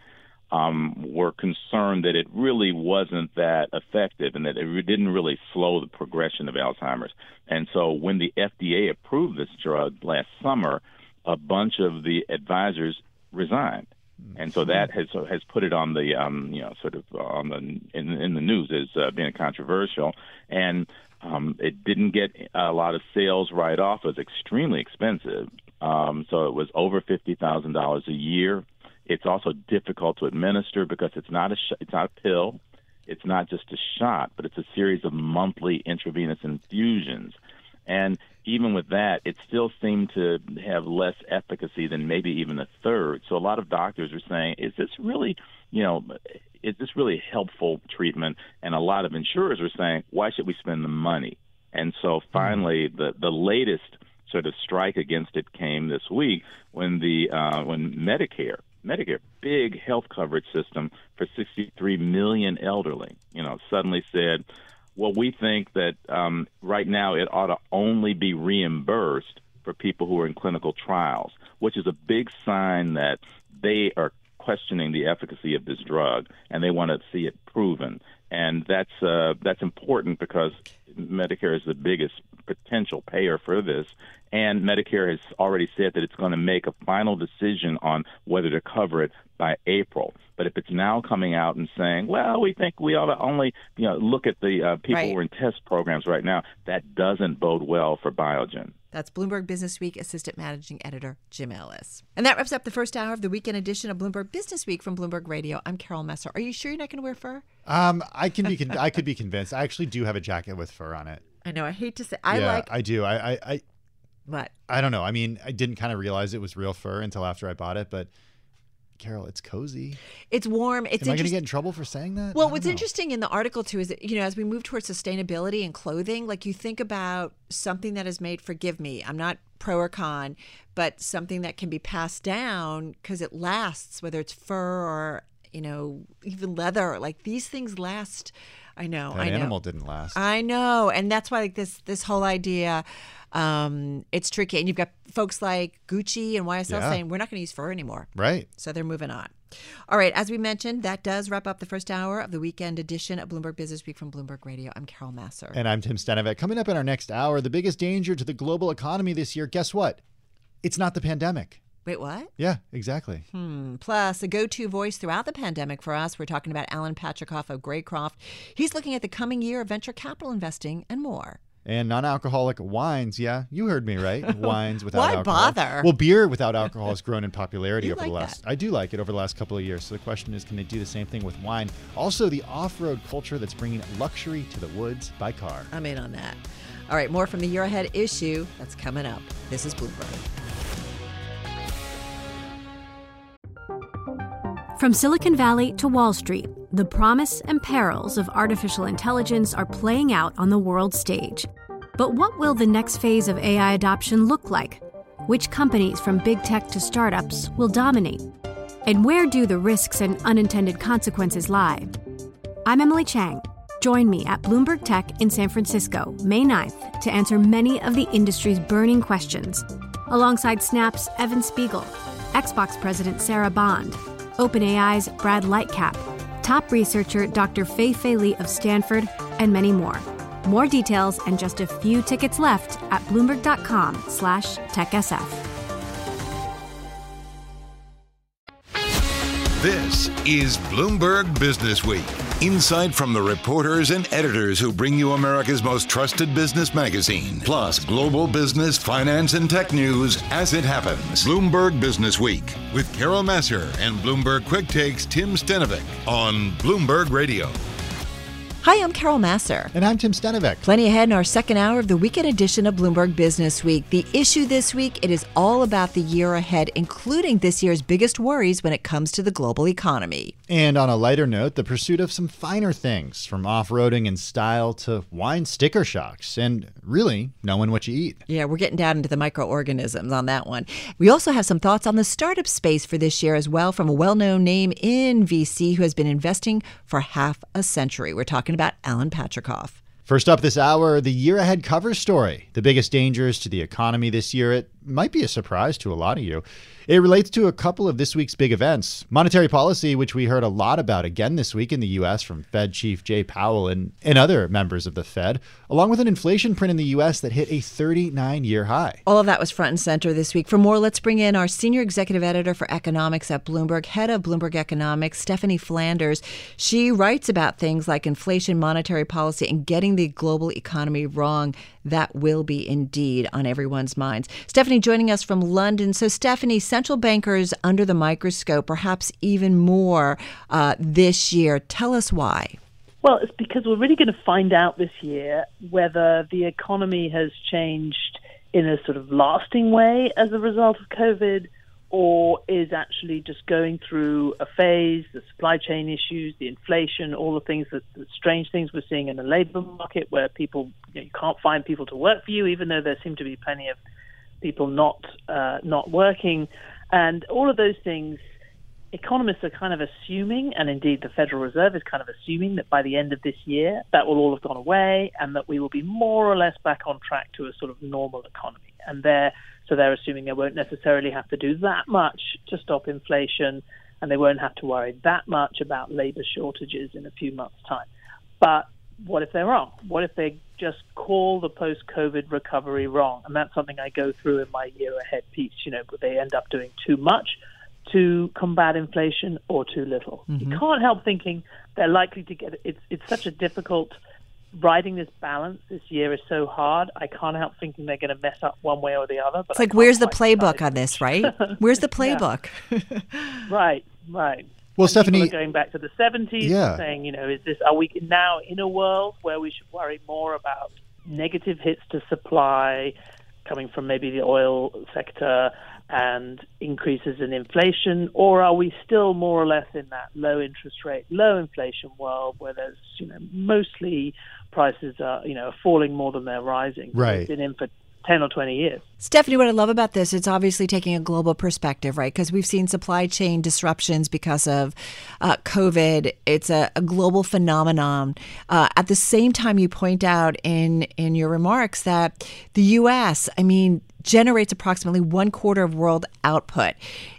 um, were concerned that it really wasn't that effective and that it didn't really slow the progression of Alzheimer's. And so when the F D A approved this drug last summer, a bunch of the advisors resigned. And so that has has put it on the um, you know sort of on the in, in the news as uh, being controversial, and um, it didn't get a lot of sales right off. It was extremely expensive, um, so it was over fifty thousand dollars a year. It's also difficult to administer because it's not a sh- it's not a pill, it's not just a shot, but it's a series of monthly intravenous infusions. And even with that, it still seemed to have less efficacy than maybe even a third. So a lot of doctors are saying, is this really, you know, is this really helpful treatment? And a lot of insurers are saying, why should we spend the money? And so finally, the, the latest sort of strike against it came this week when the uh, when Medicare, Medicare, big health coverage system for sixty-three million elderly, you know, suddenly said, well, we think that um, right now it ought to only be reimbursed for people who are in clinical trials, which is a big sign that they are questioning the efficacy of this drug and they want to see it proven. And that's uh, that's important because Medicare is the biggest potential payer for this. And Medicare has already said that it's going to make a final decision on whether to cover it by April. But if it's now coming out and saying, well, we think we ought to only, you know, look at the uh, people right. who are in test programs right now, that doesn't bode well for Biogen. That's Bloomberg Business Week Assistant Managing Editor Jim Ellis. And that wraps up the first hour of the weekend edition of Bloomberg Business Week from Bloomberg Radio. I'm Carol Messer. Are you sure you're not going to wear fur? Um, I can be. Con- I could be convinced. I actually do have a jacket with fur on it. I know. I hate to say. I yeah, like. I do. I. I. I what? I don't know. I mean, I didn't kind of realize it was real fur until after I bought it, but. Carol, it's cozy. It's warm. It's Am I going to get in trouble for saying that? Well, what's know. interesting in the article, too, is that, you know, as we move towards sustainability and clothing, like you think about something that is made, forgive me, I'm not pro or con, but something that can be passed down because it lasts, whether it's fur or, you know, even leather. Like these things last. I know. That I know. animal didn't last. I know. And that's why like this this whole idea, um, it's tricky. And you've got folks like Gucci and Y S L yeah. saying, we're not going to use fur anymore. Right. So they're moving on. All right. As we mentioned, that does wrap up the first hour of the weekend edition of Bloomberg Business Week from Bloomberg Radio. I'm Carol Masser. And I'm Tim Stenivek. Coming up in our next hour, the biggest danger to the global economy this year, guess what? It's not the pandemic. Wait, what? Yeah, exactly. Hmm. Plus, a go-to voice throughout the pandemic for us. We're talking about Alan Patricof of Greycroft. He's looking at the coming year of venture capital investing and more. And non-alcoholic wines. Yeah, you heard me right. Wines without Why alcohol. Why bother? Well, beer without alcohol has grown in popularity you over like the last. That. I do like it over the last couple of years. So the question is, can they do the same thing with wine? Also, the off-road culture that's bringing luxury to the woods by car. I'm in on that. All right, more from the year ahead issue. That's coming up. This is Bloomberg. From Silicon Valley to Wall Street, the promise and perils of artificial intelligence are playing out on the world stage. But what will the next phase of A I adoption look like? Which companies from big tech to startups will dominate? And where do the risks and unintended consequences lie? I'm Emily Chang. Join me at Bloomberg Tech in San Francisco, May ninth, to answer many of the industry's burning questions, alongside Snap's Evan Spiegel, Xbox President Sarah Bond, OpenAI's Brad Lightcap, top researcher Doctor Fei-Fei Li of Stanford, and many more. More details and just a few tickets left at Bloomberg.com slash TechSF. This is Bloomberg Business Week. Insight from the reporters and editors who bring you America's most trusted business magazine, plus global business, finance, and tech news as it happens. Bloomberg Business Week with Carol Masser and Bloomberg Quick Takes Tim Stenivek on Bloomberg Radio. Hi, I'm Carol Masser. And I'm Tim Stenovec. Plenty ahead in our second hour of the weekend edition of Bloomberg Business Week. The issue this week, it is all about the year ahead, including this year's biggest worries when it comes to the global economy. And on a lighter note, the pursuit of some finer things, from off-roading and style to wine sticker shocks, and really knowing what you eat. Yeah, we're getting down into the microorganisms on that one. We also have some thoughts on the startup space for this year as well from a well-known name in V C who has been investing for half a century. We're talking about Alan Patricof. First up this hour, the year ahead cover story. The biggest dangers to the economy this year. It might be a surprise to a lot of you. It relates to a couple of this week's big events. Monetary policy, which we heard a lot about again this week in the U S from Fed Chief Jay Powell and, and other members of the Fed, along with an inflation print in the U S that hit a thirty-nine year high. All of that was front and center this week. For more, let's bring in our senior executive editor for economics at Bloomberg, head of Bloomberg Economics, Stephanie Flanders. She writes about things like inflation, monetary policy, and getting the global economy wrong. That will be indeed on everyone's minds. Stephanie joining us from London. So, Stephanie, central bankers under the microscope, perhaps even more uh, this year. Tell us why. Well, it's because we're really going to find out this year whether the economy has changed in a sort of lasting way as a result of COVID, or is actually just going through a phase, the supply chain issues, the inflation, all the things that the strange things we're seeing in the labor market where people, you know, you can't find people to work for you, even though there seem to be plenty of people not uh, not working. And all of those things, economists are kind of assuming, and indeed the Federal Reserve is kind of assuming, that by the end of this year, that will all have gone away and that we will be more or less back on track to a sort of normal economy. And they're, so they're assuming they won't necessarily have to do that much to stop inflation, and they won't have to worry that much about labor shortages in a few months' time. But what if they're wrong? What if they just call the post-COVID recovery wrong? And that's something I go through in my year ahead piece. You know, they end up doing too much to combat inflation or too little. Mm-hmm. You can't help thinking they're likely to get it. It's, it's such a difficult, riding this balance this year is so hard. I can't help thinking they're going to mess up one way or the other. But it's like, where's the playbook on this, right? Where's the playbook? Right, right. Well, and Stephanie, people are going back to the seventies yeah. and saying, you know, is this, are we now in a world where we should worry more about negative hits to supply coming from maybe the oil sector and increases in inflation, or are we still more or less in that low interest rate, low inflation world where there's, you know, mostly prices are, you know, falling more than they're rising? Right. We've been in for ten or twenty years. Stephanie, what I love about this, it's obviously taking a global perspective, right? Because we've seen supply chain disruptions because of uh, COVID. It's a, a global phenomenon. Uh, at the same time, you point out in, in your remarks that the U S, I mean, generates approximately one quarter of world output.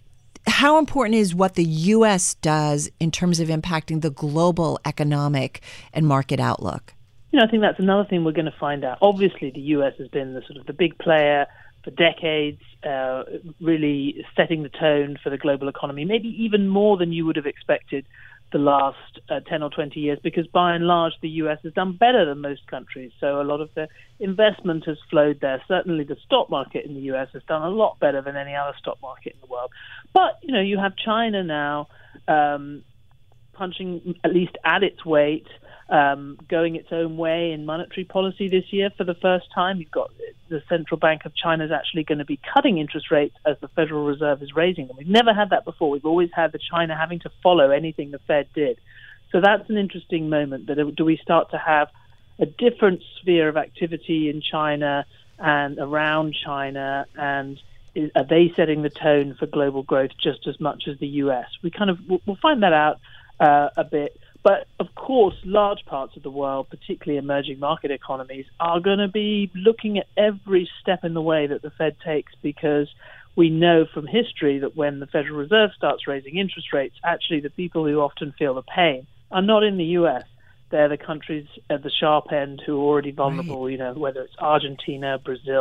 How important is what the U S does in terms of impacting the global economic and market outlook? You know, I think that's another thing we're going to find out. Obviously, the U S has been the sort of the big player for decades, uh, really setting the tone for the global economy, maybe even more than you would have expected the last uh, ten or twenty years, because by and large, the U S has done better than most countries. So a lot of the investment has flowed there. Certainly the stock market in the U S has done a lot better than any other stock market in the world. But, you know, you have China now um, punching at least at its weight, Um, going its own way in monetary policy this year for the first time. You've got the Central Bank of China is actually going to be cutting interest rates as the Federal Reserve is raising them. We've never had that before. We've always had the China having to follow anything the Fed did. So that's an interesting moment. That do we start to have a different sphere of activity in China and around China, and is, are they setting the tone for global growth just as much as the U S? We kind of we'll, we'll find that out uh, a bit. But, of course, large parts of the world, particularly emerging market economies, are going to be looking at every step in the way that the Fed takes, because we know from history that when the Federal Reserve starts raising interest rates, actually the people who often feel the pain are not in the U S. They're the countries at the sharp end who are already vulnerable, right. You know, whether it's Argentina, Brazil,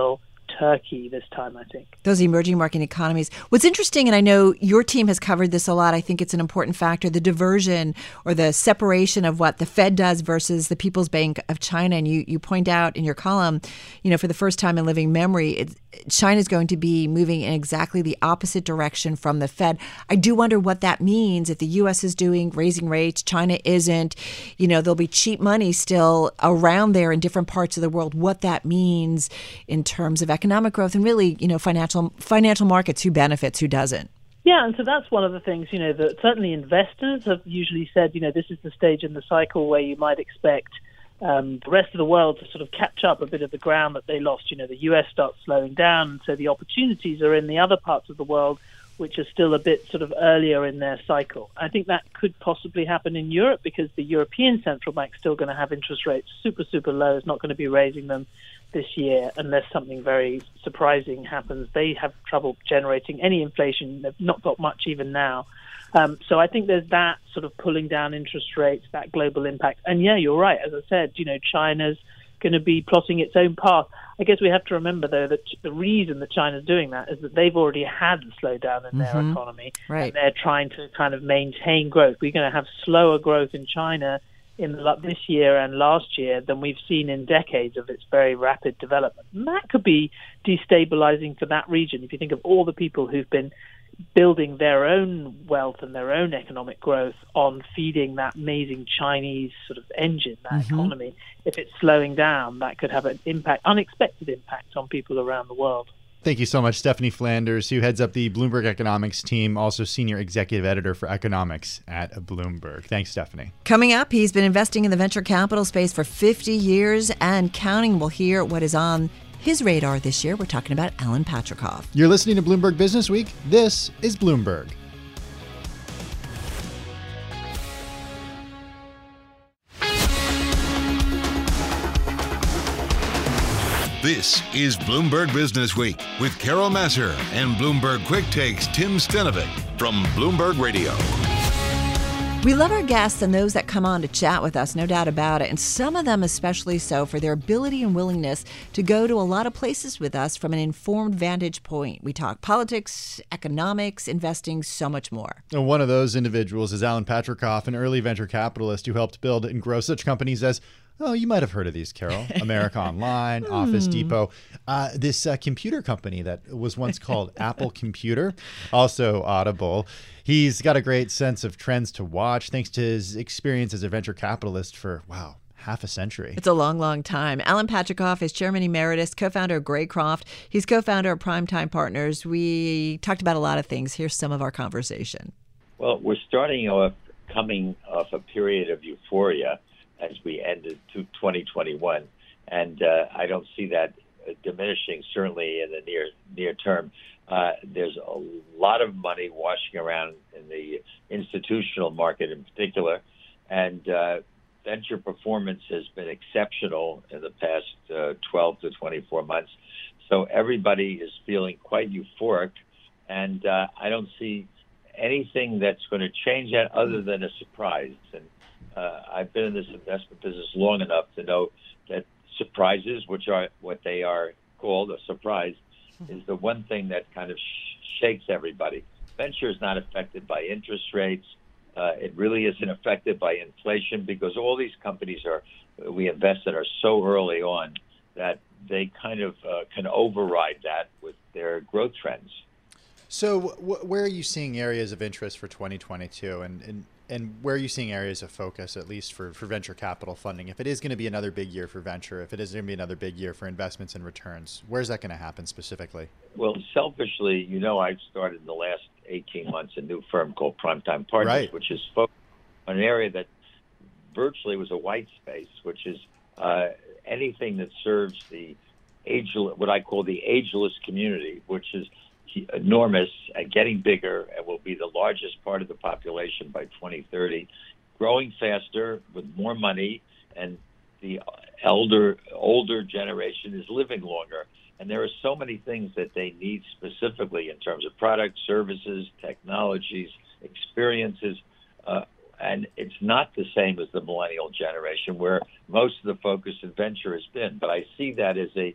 Turkey this time, I think. Those emerging market economies. What's interesting, and I know your team has covered this a lot, I think it's an important factor, the diversion or the separation of what the Fed does versus the People's Bank of China. And you, you point out in your column, you know, for the first time in living memory, it, China is going to be moving in exactly the opposite direction from the Fed. I do wonder what that means if the U S is doing raising rates, China isn't. You know, there'll be cheap money still around there in different parts of the world. What that means in terms of economic growth and really, you know, financial financial markets, who benefits, who doesn't. Yeah, and so that's one of the things, you know, that certainly investors have usually said, you know, this is the stage in the cycle where you might expect um, the rest of the world to sort of catch up a bit of the ground that they lost. You know, the U S starts slowing down, and so the opportunities are in the other parts of the world which are still a bit sort of earlier in their cycle. I think that could possibly happen in Europe because the European Central Bank is still going to have interest rates super, super low. It's not going to be raising them this year unless something very surprising happens. They have trouble generating any inflation. They've not got much even now. Um, so I think there's that sort of pulling down interest rates, that global impact. And yeah, you're right. As I said, you know, China's going to be plotting its own path. I guess we have to remember, though, that the reason that China's doing that is that they've already had a slowdown in their Mm-hmm. economy. Right. And they're trying to kind of maintain growth. We're going to have slower growth in China in the, this year and last year than we've seen in decades of its very rapid development. And that could be destabilizing for that region. If you think of all the people who've been building their own wealth and their own economic growth on feeding that amazing Chinese sort of engine, that Mm-hmm. economy, if it's slowing down, that could have an impact, unexpected impact on people around the world. Thank you so much, Stephanie Flanders, who heads up the Bloomberg Economics team, also senior executive editor for economics at Bloomberg. Thanks, Stephanie. Coming up, he's been investing in the venture capital space for fifty years and counting. We'll hear what is on his radar this year. We're talking about Alan Patricof. You're listening to Bloomberg Business Week. This is Bloomberg. This is Bloomberg Business Week with Carol Massar and Bloomberg Quick Takes Tim Stenovic from Bloomberg Radio. We love our guests and those that come on to chat with us, no doubt about it, and some of them especially so for their ability and willingness to go to a lot of places with us from an informed vantage point. We talk politics, economics, investing, so much more. And one of those individuals is Alan Patricof, an early venture capitalist who helped build and grow such companies as, oh, you might have heard of these, Carol. America Online, Office Depot. Uh, this uh, computer company that was once called Apple Computer, also Audible. He's got a great sense of trends to watch thanks to his experience as a venture capitalist for, wow, half a century. It's a long, long time. Alan Patricof is chairman emeritus, co-founder of Greycroft. He's co-founder of Primetime Partners. We talked about a lot of things. Here's some of our conversation. Well, we're starting off coming off a period of euphoria as we ended to twenty twenty-one, and uh, I don't see that diminishing, certainly in the near near term. Uh, there's a lot of money washing around in the institutional market in particular, and uh, venture performance has been exceptional in the past uh, twelve to twenty-four months. So everybody is feeling quite euphoric, and uh, I don't see anything that's going to change that other than a surprise. And Uh, I've been in this investment business long enough to know that surprises, which are what they are called, a surprise, is the one thing that kind of sh- shakes everybody. Venture is not affected by interest rates. Uh, it really isn't affected by inflation because all these companies are we invested are so early on that they kind of uh, can override that with their growth trends. So wh- where are you seeing areas of interest for twenty twenty-two, and, and and where are you seeing areas of focus, at least for, for venture capital funding? If it is going to be another big year for venture, if it is going to be another big year for investments and returns, where's that going to happen specifically? Well, selfishly, you know, I've started in the last eighteen months a new firm called Primetime Partners, Right. which is focused on an area that virtually was a white space, which is uh, anything that serves the age, what I call the ageless community, which is enormous and getting bigger and will be the largest part of the population by twenty thirty, growing faster with more money, and the elder, older generation is living longer. And there are so many things that they need specifically in terms of products, services, technologies, experiences. Uh, and it's not the same as the millennial generation where most of the focus in venture has been. But I see that as a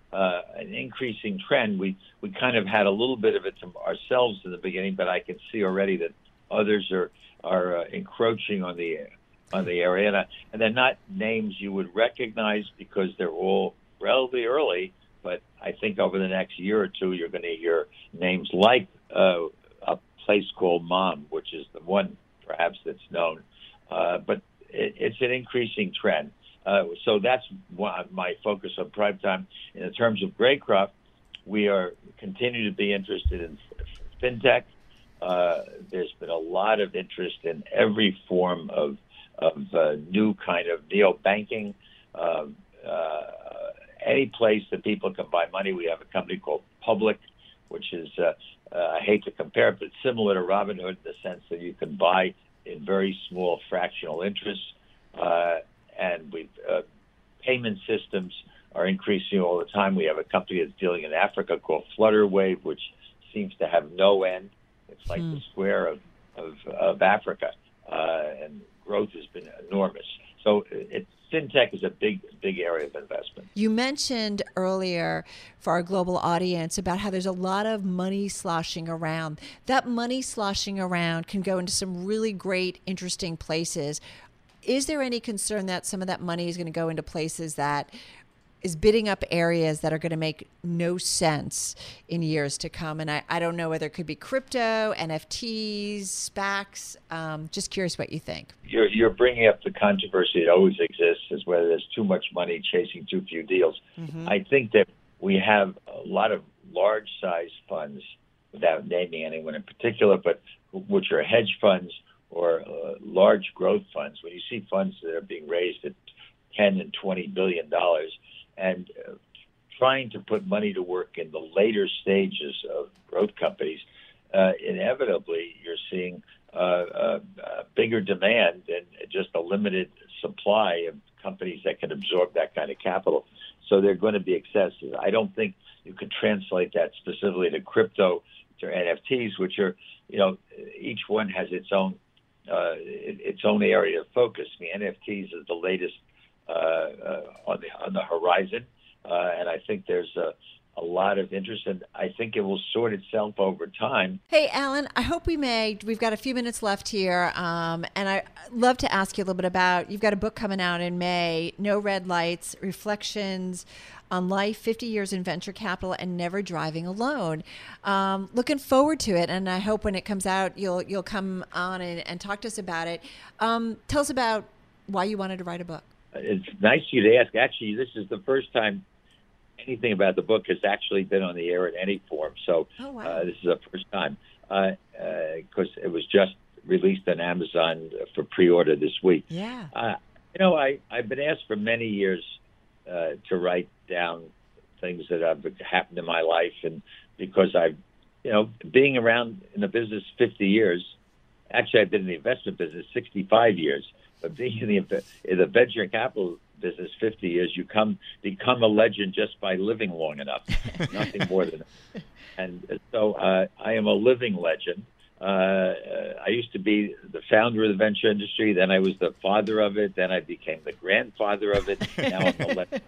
uh, an increasing trend. We we kind of had a little bit of it to ourselves in the beginning, but I can see already that others are are uh, encroaching on the on the area, and, uh, and they're not names you would recognize because they're all relatively early. But I think over the next year or two, you're going to hear names like uh, a place called Mom, which is the one perhaps that's known. Uh, but it, it's an increasing trend. Uh, so that's one, my focus on Primetime. In terms of Graycroft, we are continue to be interested in fintech. Uh, there's been a lot of interest in every form of of uh, new kind of neo-banking. Um, uh, any place that people can buy money. We have a company called Public, which is, uh, uh, I hate to compare it, but similar to Robinhood in the sense that you can buy in very small fractional interest. Uh, and we've, uh, payment systems are increasing all the time. We have a company that's dealing in Africa called Flutterwave, which seems to have no end. It's like hmm. the square of, of, of Africa, uh, and growth has been enormous. So it, fintech is a big, big area of investment. You mentioned earlier for our global audience about how there's a lot of money sloshing around. That money sloshing around can go into some really great, interesting places. Is there any concern that some of that money is going to go into places that is bidding up areas that are going to make no sense in years to come? And I, I don't know whether it could be crypto, N F Ts, SPACs. Um, just curious what you think. You're, you're bringing up the controversy that always exists, is whether there's too much money chasing too few deals. Mm-hmm. I think that we have a lot of large-sized funds, without naming anyone in particular, but which are hedge funds or uh, large growth funds. When you see funds that are being raised at ten and twenty billion dollars, and uh, trying to put money to work in the later stages of growth companies, uh, inevitably you're seeing uh, uh, uh, bigger demand and just a limited supply of companies that can absorb that kind of capital. So they're going to be excessive. I don't think you could translate that specifically to crypto, to N F Ts, which are, you know, each one has its own uh, its own area of focus. The N F Ts is the latest Uh, uh, on the on the horizon, uh, and I think there's a, a lot of interest, and I think it will sort itself over time. Hey, Alan, I hope we may. We've got a few minutes left here, um, and I'd love to ask you a little bit about. You've got a book coming out in May, No Red Lights: Reflections on Life, fifty years in Venture Capital, and Never Driving Alone. Um, looking forward to it, and I hope when it comes out, you'll you'll come on and, and talk to us about it. Um, tell us about why you wanted to write a book. It's nice of you to ask. Actually, this is the first time anything about the book has actually been on the air in any form. So oh, wow. uh, this is the first time because uh, uh, it was just released on Amazon for pre-order this week. Yeah. Uh, you know, I, I've been asked for many years uh, to write down things that have happened in my life. And because I've, you know, being around in the business fifty years, actually I've been in the investment business sixty-five years. But being in the, in the venture capital business fifty years, you come become a legend just by living long enough, nothing more than that. And so uh, I am a living legend. Uh, I used to be the founder of the venture industry. Then I was the father of it. Then I became the grandfather of it. Now I'm the legend.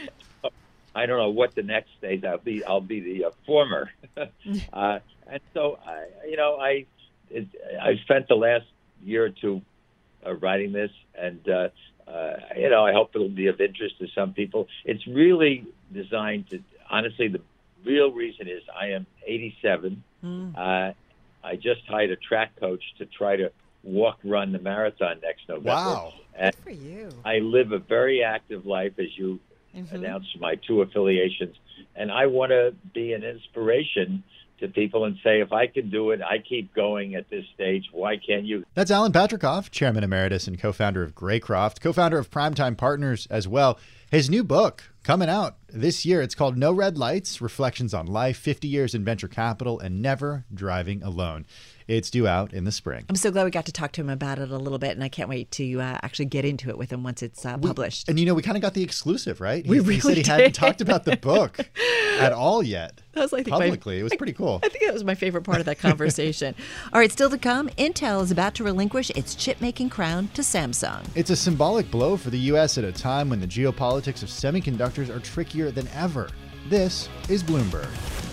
I don't know what the next stage I'll be. I'll be the uh, former. uh, and so, I, you know, I it, I spent the last year or two Uh, writing this, and uh, uh, you know, I hope it'll be of interest to some people. It's really designed to, honestly, the real reason is I am eighty-seven. Mm. Uh, I just hired a track coach to try to walk, run the marathon next November. Wow. And good for you. I live a very active life, as you mm-hmm. announced my two affiliations, and I want to be an inspiration to people and say, if I can do it, I keep going at this stage. Why can't you? That's Alan Patricof, Chairman Emeritus and co-founder of Graycroft, co-founder of Primetime Partners as well. His new book coming out this year. It's called No Red Lights: Reflections on Life, fifty years in Venture Capital, and Never Driving Alone. It's due out in the spring. I'm so glad we got to talk to him about it a little bit, and I can't wait to uh, actually get into it with him once it's uh, published. We, and, you know, we kind of got the exclusive, right? We he, really he said he did. hadn't talked about the book at all yet. That was, I think, publicly. My, it was pretty cool. I think that was my favorite part of that conversation. All right, still to come, Intel is about to relinquish its chip-making crown to Samsung. It's a symbolic blow for the U S at a time when the geopolitics of semiconductors are trickier than ever. This is Bloomberg.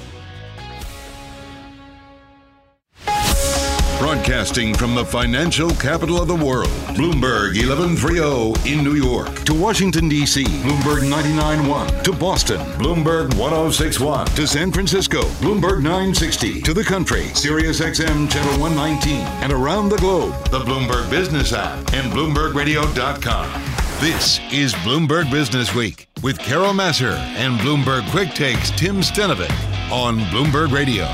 Broadcasting from the financial capital of the world, Bloomberg eleven thirty in New York. To Washington, D C, Bloomberg ninety-nine point one. To Boston, Bloomberg ten sixty-one. To San Francisco, Bloomberg nine sixty. To the country, Sirius X M Channel one nineteen. And around the globe, the Bloomberg Business app and Bloomberg Radio dot com. This is Bloomberg Business Week with Carol Massar and Bloomberg Quick Takes Tim Stenovec on Bloomberg Radio.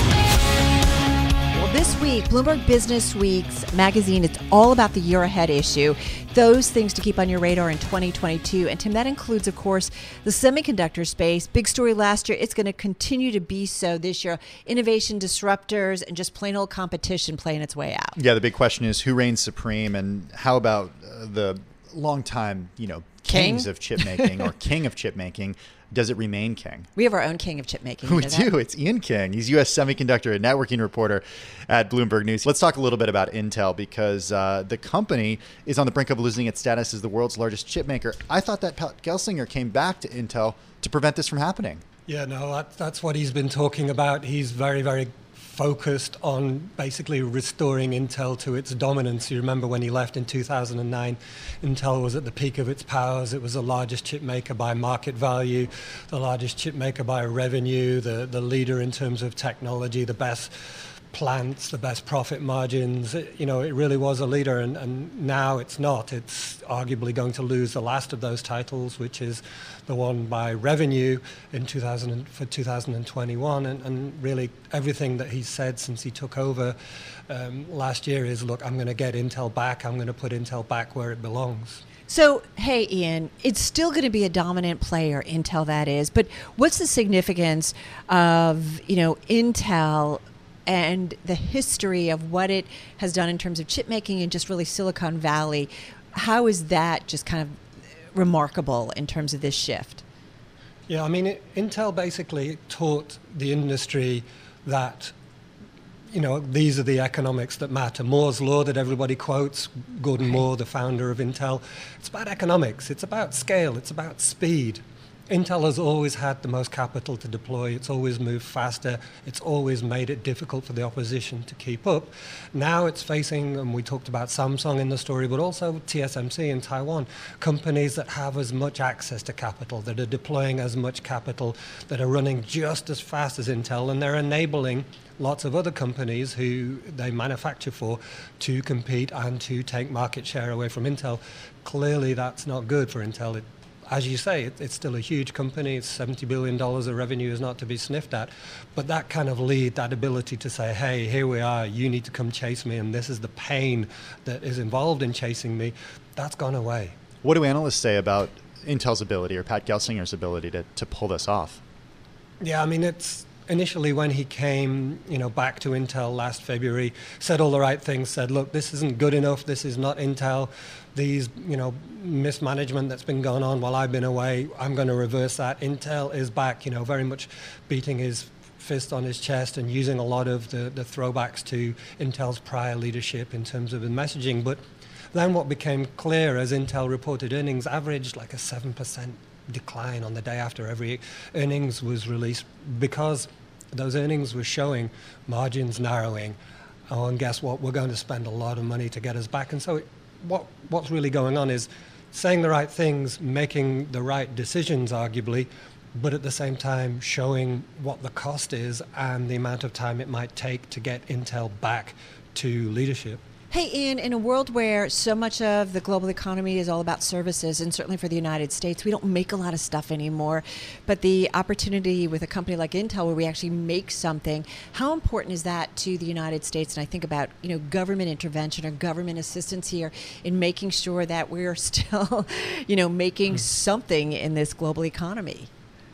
This week, Bloomberg Business Week's magazine, it's all about the year ahead issue, those things to keep on your radar in twenty twenty-two. And Tim, that includes, of course, the semiconductor space. Big story last year. It's going to continue to be so this year. Innovation disruptors and just plain old competition playing its way out. Yeah, the big question is who reigns supreme, and how about uh, the longtime, you know, kings King? of chip making or king of chip making? Does it remain king? We have our own king of chip making. We do. It's Ian King. He's U S semiconductor and networking reporter at Bloomberg News. Let's talk a little bit about Intel, because uh, the company is on the brink of losing its status as the world's largest chip maker. I thought that Pat Gelsinger came back to Intel to prevent this from happening. Yeah, no, that, that's what he's been talking about. He's very, very focused on basically restoring Intel to its dominance. You remember when he left in two thousand nine, Intel was at the peak of its powers. It was the largest chip maker by market value, the largest chip maker by revenue, the, the leader in terms of technology, the best plants, the best profit margins. It, you know, it really was a leader, and, and now it's not. It's arguably going to lose the last of those titles, which is the one by revenue in two thousand for two thousand twenty-one, and, and really everything that he's said since he took over um, last year is, look, I'm going to get Intel back. I'm going to put Intel back where it belongs. So, hey, Ian, it's still going to be a dominant player, Intel that is, but what's the significance of, you know, Intel and the history of what it has done in terms of chip making and just really Silicon Valley? How is that just kind of remarkable in terms of this shift? Yeah, I mean, it, Intel basically taught the industry that, you know, these are the economics that matter. Moore's law that everybody quotes, Gordon Moore, the founder of Intel. It's about economics. It's about scale. It's about speed. Intel has always had the most capital to deploy. It's always moved faster. It's always made it difficult for the opposition to keep up. Now it's facing, and we talked about Samsung in the story, but also T S M C in Taiwan, companies that have as much access to capital, that are deploying as much capital, that are running just as fast as Intel, and they're enabling lots of other companies who they manufacture for to compete and to take market share away from Intel. Clearly, that's not good for Intel. It, As you say, it, it's still a huge company. It's seventy billion dollars of revenue is not to be sniffed at. But that kind of lead, that ability to say, hey, here we are, you need to come chase me, and this is the pain that is involved in chasing me, that's gone away. What do analysts say about Intel's ability, or Pat Gelsinger's ability, to, to pull this off? Yeah, I mean, it's initially when he came, you know, back to Intel last February, said all the right things, said, look, this isn't good enough, this is not Intel. These, you know, mismanagement that's been going on while I've been away, I'm going to reverse that. Intel is back, you know, very much beating his fist on his chest and using a lot of the, the throwbacks to Intel's prior leadership in terms of the messaging. But then what became clear as Intel reported earnings averaged like a seven percent decline on the day after every earnings was released, because those earnings were showing margins narrowing. Oh, and guess what? We're going to spend a lot of money to get us back. And so it, what what's really going on is saying the right things, making the right decisions, arguably, but at the same time showing what the cost is and the amount of time it might take to get Intel back to leadership. Hey, Ian, in a world where so much of the global economy is all about services, and certainly for the United States, we don't make a lot of stuff anymore, but the opportunity with a company like Intel where we actually make something, how important is that to the United States? And I think about, you know, government intervention or government assistance here in making sure that we're still, you know, making something in this global economy.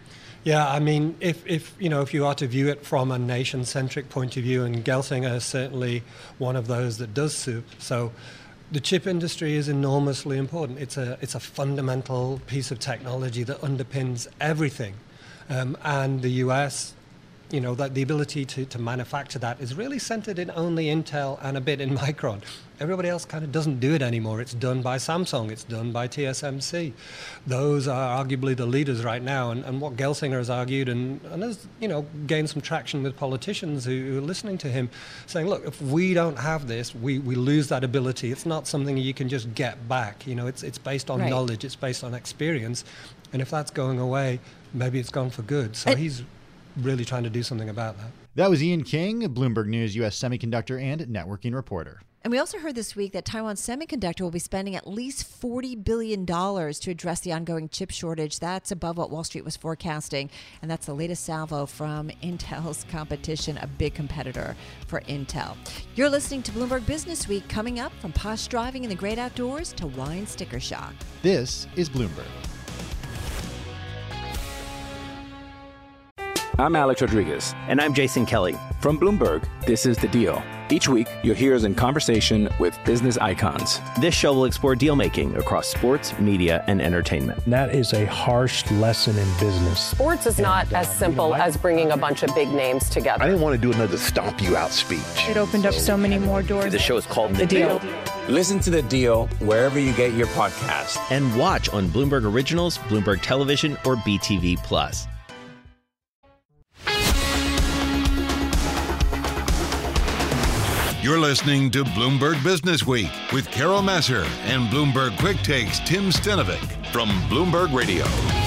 Yeah, I mean, if, if you know, if you are to view it from a nation-centric point of view, and Gelsinger is certainly one of those that does so. So, the chip industry is enormously important. It's a it's a fundamental piece of technology that underpins everything, um, and the U S you know, that the ability to, to manufacture that is really centered in only Intel and a bit in Micron. Everybody else kind of doesn't do it anymore. It's done by Samsung. It's done by T S M C. Those are arguably the leaders right now. And, and what Gelsinger has argued and, and has, you know, gained some traction with politicians who, who are listening to him, saying, look, if we don't have this, we, we lose that ability. It's not something you can just get back. You know, it's, it's based on Right. knowledge. It's based on experience. And if that's going away, maybe it's gone for good. So And- he's really trying to do something about that. That was Ian King, Bloomberg News U S semiconductor and networking reporter. And we also heard this week that Taiwan Semiconductor will be spending at least forty billion dollars to address the ongoing chip shortage. That's above what Wall Street was forecasting. And that's the latest salvo from Intel's competition, a big competitor for Intel. You're listening to Bloomberg Business Week, coming up from posh driving in the great outdoors to wine sticker shock. This is Bloomberg. I'm Alex Rodriguez. And I'm Jason Kelly. From Bloomberg, this is The Deal. Each week, you'll hear us in conversation with business icons. This show will explore deal making across sports, media, and entertainment. That is a harsh lesson in business. Sports is not And, uh, as simple you know, I- as bringing a bunch of big names together. I didn't want to do another stomp you out speech. It opened up so many more doors. The show is called The Deal. Listen to The Deal wherever you get your podcast. And watch on Bloomberg Originals, Bloomberg Television, or B T V Plus. You're listening to Bloomberg Business Week with Carol Massar and Bloomberg Quick Takes Tim Stenovic from Bloomberg Radio.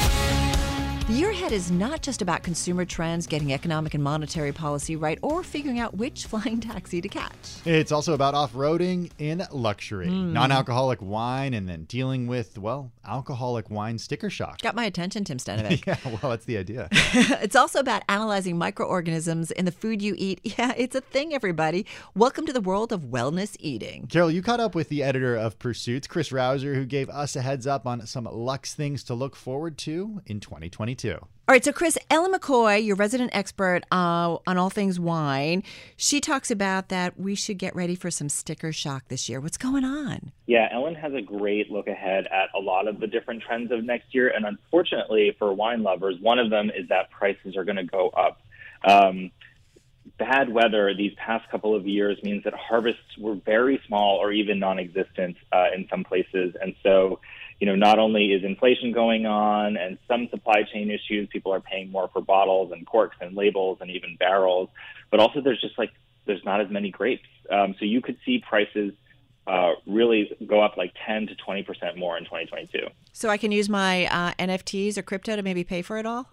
The year ahead is not just about consumer trends, getting economic and monetary policy right, or figuring out which flying taxi to catch. It's also about off-roading in luxury, Mm. non-alcoholic wine, and then dealing with, well, alcoholic wine sticker shock. Got my attention, Tim Stenovic. Yeah, well, that's the idea. It's also about analyzing microorganisms in the food you eat. Yeah, it's a thing, everybody. Welcome to the world of wellness eating. Carol, you caught up with the editor of Pursuits, Chris Rouser, who gave us a heads up on some Lux things to look forward to in twenty twenty-two. All right, so Chris, Ellen McCoy, your resident expert uh, on all things wine, she talks about that we should get ready for some sticker shock this year. What's going on? Yeah, Ellen has a great look ahead at a lot of the different trends of next year. And unfortunately for wine lovers, one of them is that prices are going to go up. Um, bad weather these past couple of years means that harvests were very small or even non-existent uh, in some places. And so, you know, not only is inflation going on and some supply chain issues, people are paying more for bottles and corks and labels and even barrels, but also there's just like, there's not as many grapes. Um, so you could see prices uh, really go up like ten to twenty percent more in twenty twenty-two. So I can use my uh, N F Ts or crypto to maybe pay for it all?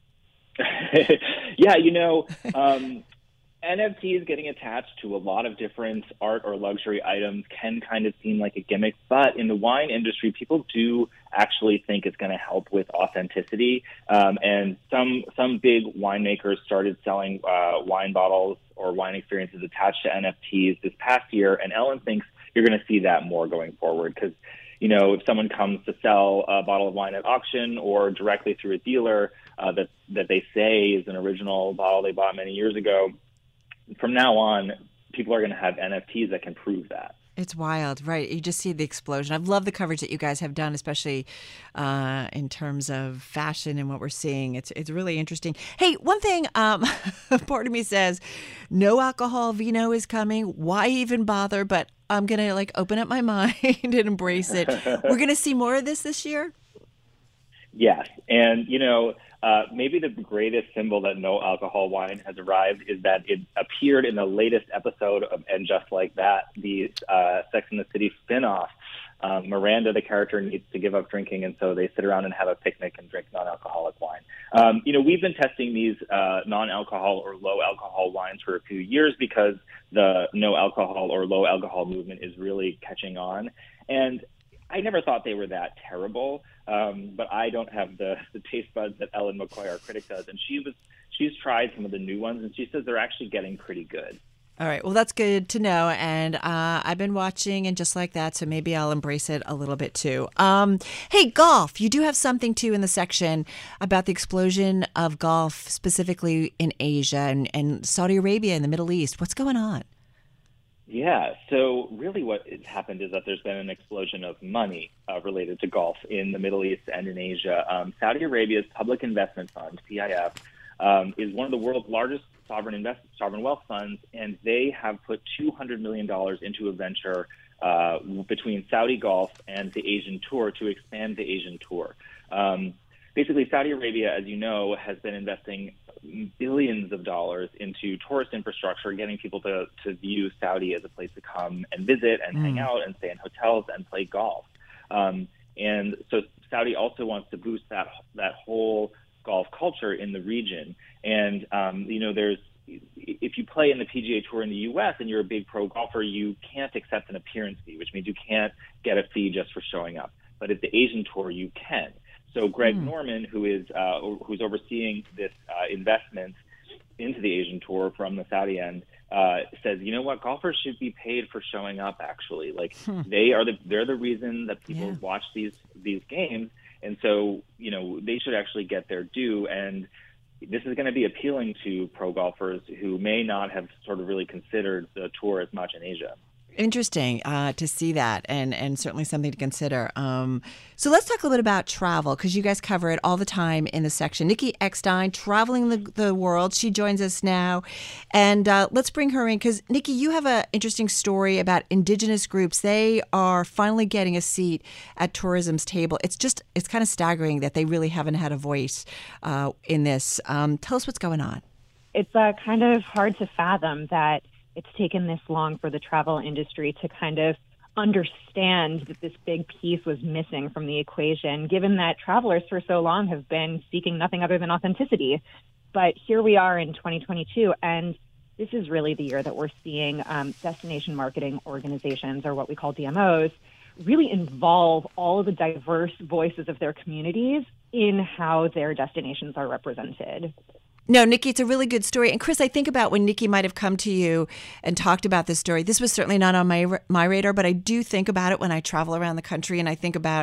Yeah, you know, um, N F Ts getting attached to a lot of different art or luxury items can kind of seem like a gimmick, but in the wine industry, people do actually think it's going to help with authenticity. Um, and some some big winemakers started selling uh, wine bottles or wine experiences attached to N F Ts this past year, and Ellen thinks you're going to see that more going forward because, you know, if someone comes to sell a bottle of wine at auction or directly through a dealer uh, that, that they say is an original bottle they bought many years ago, from now on, people are going to have N F Ts that can prove that. It's wild, right? You just see the explosion. I've loved the coverage that you guys have done, especially uh, in terms of fashion and what we're seeing. It's it's really interesting. Hey, one thing, um, part of me says, no alcohol vino is coming. Why even bother? But I'm going to like open up my mind and embrace it. We're going to see more of this this year? Yes. And, you know, uh, maybe the greatest symbol that no alcohol wine has arrived is that it appeared in the latest episode of And Just Like That, the uh, Sex and the City spinoff. Um, Miranda, the character, needs to give up drinking, and so they sit around and have a picnic and drink non-alcoholic wine. Um, you know, we've been testing these uh, non-alcohol or low-alcohol wines for a few years because the no-alcohol or low-alcohol movement is really catching on. And I never thought they were that terrible, um, but I don't have the, the taste buds that Ellen McCoy, our critic, does. And she was she's tried some of the new ones, and she says they're actually getting pretty good. All right. Well, that's good to know. And uh, I've been watching And Just Like That, so maybe I'll embrace it a little bit too. Um, hey, golf. You do have something too in the section about the explosion of golf, specifically in Asia and, and Saudi Arabia and the Middle East. What's going on? Yeah, so really what has happened is that there's been an explosion of money uh, related to golf in the Middle East and in Asia. Um, Saudi Arabia's Public Investment Fund, P I F, um, is one of the world's largest sovereign invest sovereign wealth funds, and they have put two hundred million dollars into a venture uh, between Saudi Golf and the Asian Tour to expand the Asian Tour. Um, basically, Saudi Arabia, as you know, has been investing billions of dollars into tourist infrastructure, getting people to, to view Saudi as a place to come and visit and mm. hang out and stay in hotels and play golf. Um, and so Saudi also wants to boost that that whole golf culture in the region. And, um, you know, there's if you play in the P G A Tour in the U S and you're a big pro golfer, you can't accept an appearance fee, which means you can't get a fee just for showing up. But at the Asian Tour, you can. So Greg mm. Norman, who is uh, who's overseeing this uh, investment into the Asian Tour from the Saudi end, uh, says, you know what, golfers should be paid for showing up. Actually, like hmm. they are the they're the reason that people yeah. watch these these games, and so you know they should actually get their due. And this is going to be appealing to pro golfers who may not have sort of really considered the tour as much in Asia. Interesting uh, to see that, and, and certainly something to consider. Um, so let's talk a little bit about travel, because you guys cover it all the time in the section. Nikki Eckstein, traveling the, the world. She joins us now. And uh, let's bring her in, because, Nikki, you have an interesting story about indigenous groups. They are finally getting a seat at tourism's table. It's just, it's kind of staggering that they really haven't had a voice uh, in this. Um, tell us what's going on. It's uh, kind of hard to fathom that it's taken this long for the travel industry to kind of understand that this big piece was missing from the equation, given that travelers for so long have been seeking nothing other than authenticity. But here we are in twenty twenty-two, and this is really the year that we're seeing um, destination marketing organizations, or what we call D M Os, really involve all of the diverse voices of their communities in how their destinations are represented. No, Nikki, it's a really good story. And Chris, I think about when Nikki might have come to you and talked about this story. This was certainly not on my my radar, but I do think about it when I travel around the country, and I think about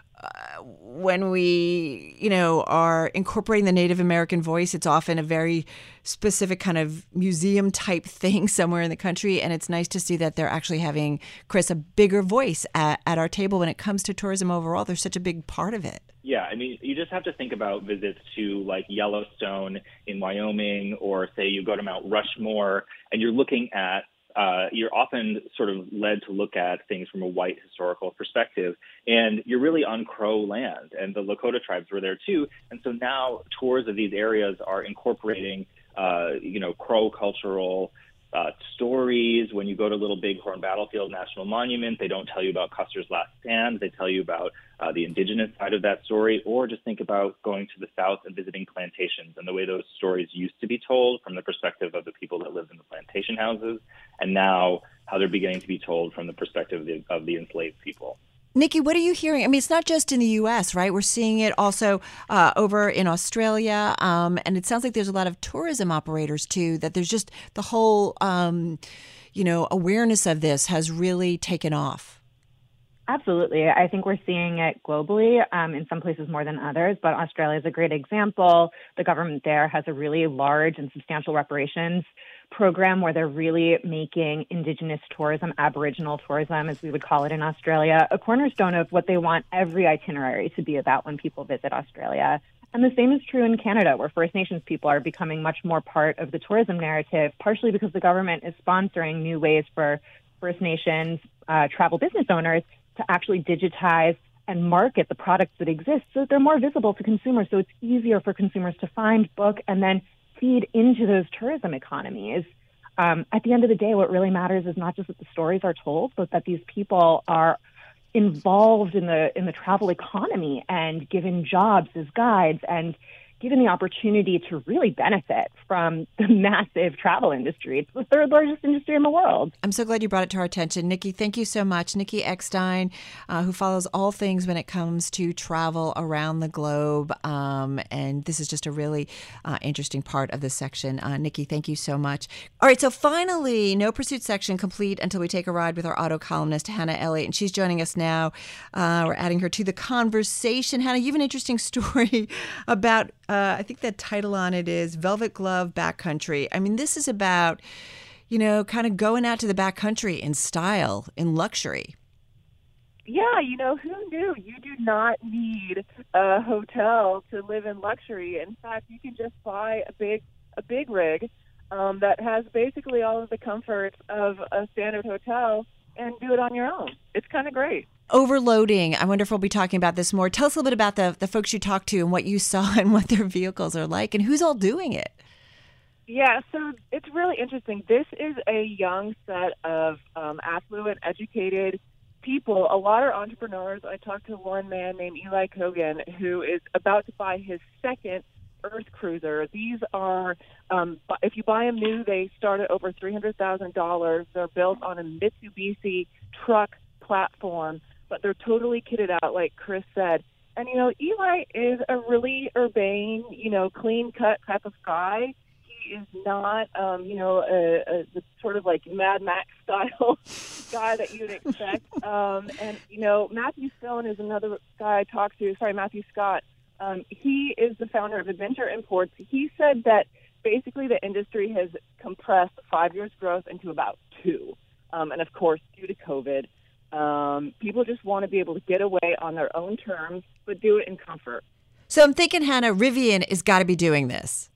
uh, when we, you know, are incorporating the Native American voice. It's often a very specific kind of museum type thing somewhere in the country, and it's nice to see that they're actually having, Chris, a bigger voice at, at our table when it comes to tourism overall. They're such a big part of it. Yeah, I mean, you just have to think about visits to like Yellowstone in Wyoming, or say you go to Mount Rushmore, and you're looking at, uh, you're often sort of led to look at things from a white historical perspective, and you're really on Crow land, and the Lakota tribes were there too. And so now tours of these areas are incorporating, uh, you know, Crow cultural Uh, stories. When you go to Little Bighorn Battlefield National Monument, they don't tell you about Custer's last stand. They tell you about uh, the indigenous side of that story. Or just think about going to the South and visiting plantations and the way those stories used to be told from the perspective of the people that lived in the plantation houses, and now how they're beginning to be told from the perspective of the, of the enslaved people. Nikki, what are you hearing? I mean, it's not just in the U S, right? We're seeing it also uh, over in Australia. Um, and it sounds like there's a lot of tourism operators, too, that there's just the whole, um, you know, awareness of this has really taken off. Absolutely. I think we're seeing it globally, um, in some places more than others, but Australia is a great example. The government there has a really large and substantial reparations program where they're really making Indigenous tourism, Aboriginal tourism, as we would call it in Australia, a cornerstone of what they want every itinerary to be about when people visit Australia. And the same is true in Canada, where First Nations people are becoming much more part of the tourism narrative, partially because the government is sponsoring new ways for First Nations uh, travel business owners to actually digitize and market the products that exist so that they're more visible to consumers, so it's easier for consumers to find, book, and then feed into those tourism economies. Um, at the end of the day, what really matters is not just that the stories are told, but that these people are involved in the in the travel economy and given jobs as guides and given the opportunity to really benefit from the massive travel industry. It's the third largest industry in the world. I'm so glad you brought it to our attention. Nikki, thank you so much. Nikki Eckstein, uh, who follows all things when it comes to travel around the globe. Um, and this is just a really uh, interesting part of this section. Uh, Nikki, thank you so much. All right, so finally, No Pursuit section complete until we take a ride with our auto columnist, Hannah Elliott. And she's joining us now. Uh, we're adding her to the conversation. Hannah, you have an interesting story about Uh, I think the title on it is Velvet Glove Backcountry. I mean, this is about, you know, kind of going out to the backcountry in style, in luxury. Yeah, you know, who knew? You do not need a hotel to live in luxury. In fact, you can just buy a big a big rig um, that has basically all of the comforts of a standard hotel and do it on your own. It's kind of great. Overloading. I wonder if we'll be talking about this more. Tell us a little bit about the, the folks you talked to and what you saw and what their vehicles are like and who's all doing it. Yeah, so it's really interesting. This is a young set of um, affluent, educated people. A lot are entrepreneurs. I talked to one man named Eli Kogan who is about to buy his second Earth Cruiser. These are, um, if you buy them new, they start at over three hundred thousand dollars. They're built on a Mitsubishi truck platform, but they're totally kitted out, like Chris said. And, you know, Eli is a really urbane, you know, clean-cut type of guy. He is not, um, you know, a, a, a sort of like Mad Max style guy that you'd expect. Um, and, you know, Matthew Stone is another guy I talked to. Sorry, Matthew Scott. Um, he is the founder of Adventure Imports. He said that basically the industry has compressed five years' growth into about two. Um, and, of course, due to COVID, um, people just want to be able to get away on their own terms, but do it in comfort. So I'm thinking, Hannah, Rivian has got to be doing this.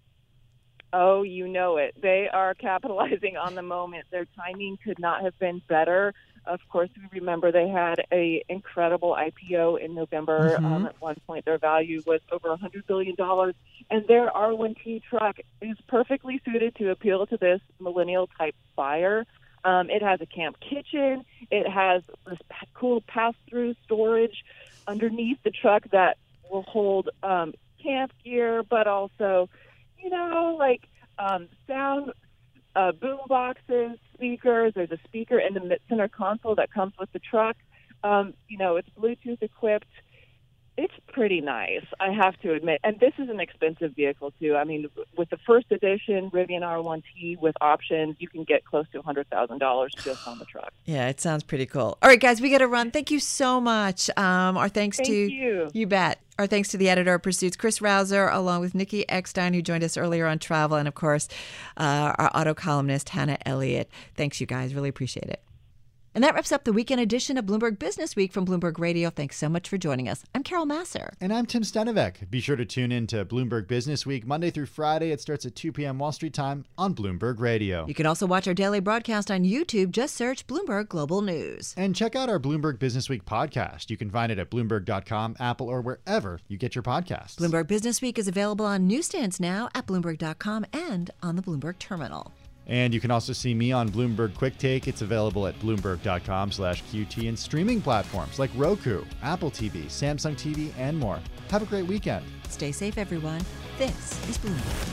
Oh, you know it. They are capitalizing on the moment. Their timing could not have been better. Of course, we remember they had a incredible I P O in November. Mm-hmm. Um, at one point, their value was over one hundred billion dollars. And their R one T truck is perfectly suited to appeal to this millennial-type buyer. Um, it has a camp kitchen. It has this p- cool pass-through storage underneath the truck that will hold um, camp gear, but also, you know, like um, sound uh, boom boxes, speakers. There's a speaker in the center console that comes with the truck. Um, you know, it's Bluetooth equipped. It's pretty nice, I have to admit. And this is an expensive vehicle, too. I mean, with the first edition Rivian R one T with options, you can get close to one hundred thousand dollars just on the truck. Yeah, it sounds pretty cool. All right, guys, we got to run. Thank you so much. Um, our thanks Thank to you. You bet. Our thanks to the editor of Pursuits, Chris Rouser, along with Nikki Eckstein, who joined us earlier on travel, and, of course, uh, our auto columnist, Hannah Elliott. Thanks, you guys. Really appreciate it. And that wraps up the weekend edition of Bloomberg Business Week from Bloomberg Radio. Thanks so much for joining us. I'm Carol Masser. And I'm Tim Stenivek. Be sure to tune in to Bloomberg Business Week Monday through Friday. It starts at two p.m. Wall Street time on Bloomberg Radio. You can also watch our daily broadcast on YouTube. Just search Bloomberg Global News. And check out our Bloomberg Business Week podcast. You can find it at Bloomberg dot com, Apple, or wherever you get your podcasts. Bloomberg Business Week is available on newsstands now at Bloomberg dot com and on the Bloomberg Terminal. And you can also see me on Bloomberg Quick Take. It's available at Bloomberg dot com slash Q T and streaming platforms like Roku, Apple T V, Samsung T V, and more. Have a great weekend. Stay safe, everyone. This is Bloomberg.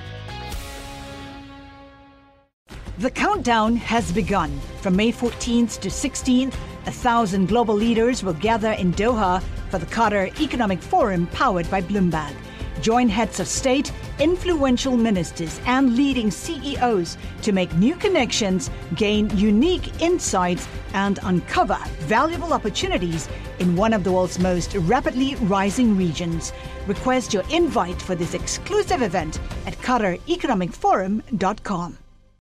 The countdown has begun. From May fourteenth to sixteenth, a thousand global leaders will gather in Doha for the Qatar Economic Forum powered by Bloomberg. Join heads of state, influential ministers, and leading C E Os to make new connections, gain unique insights, and uncover valuable opportunities in one of the world's most rapidly rising regions. Request your invite for this exclusive event at Qatar Economic Forum dot com.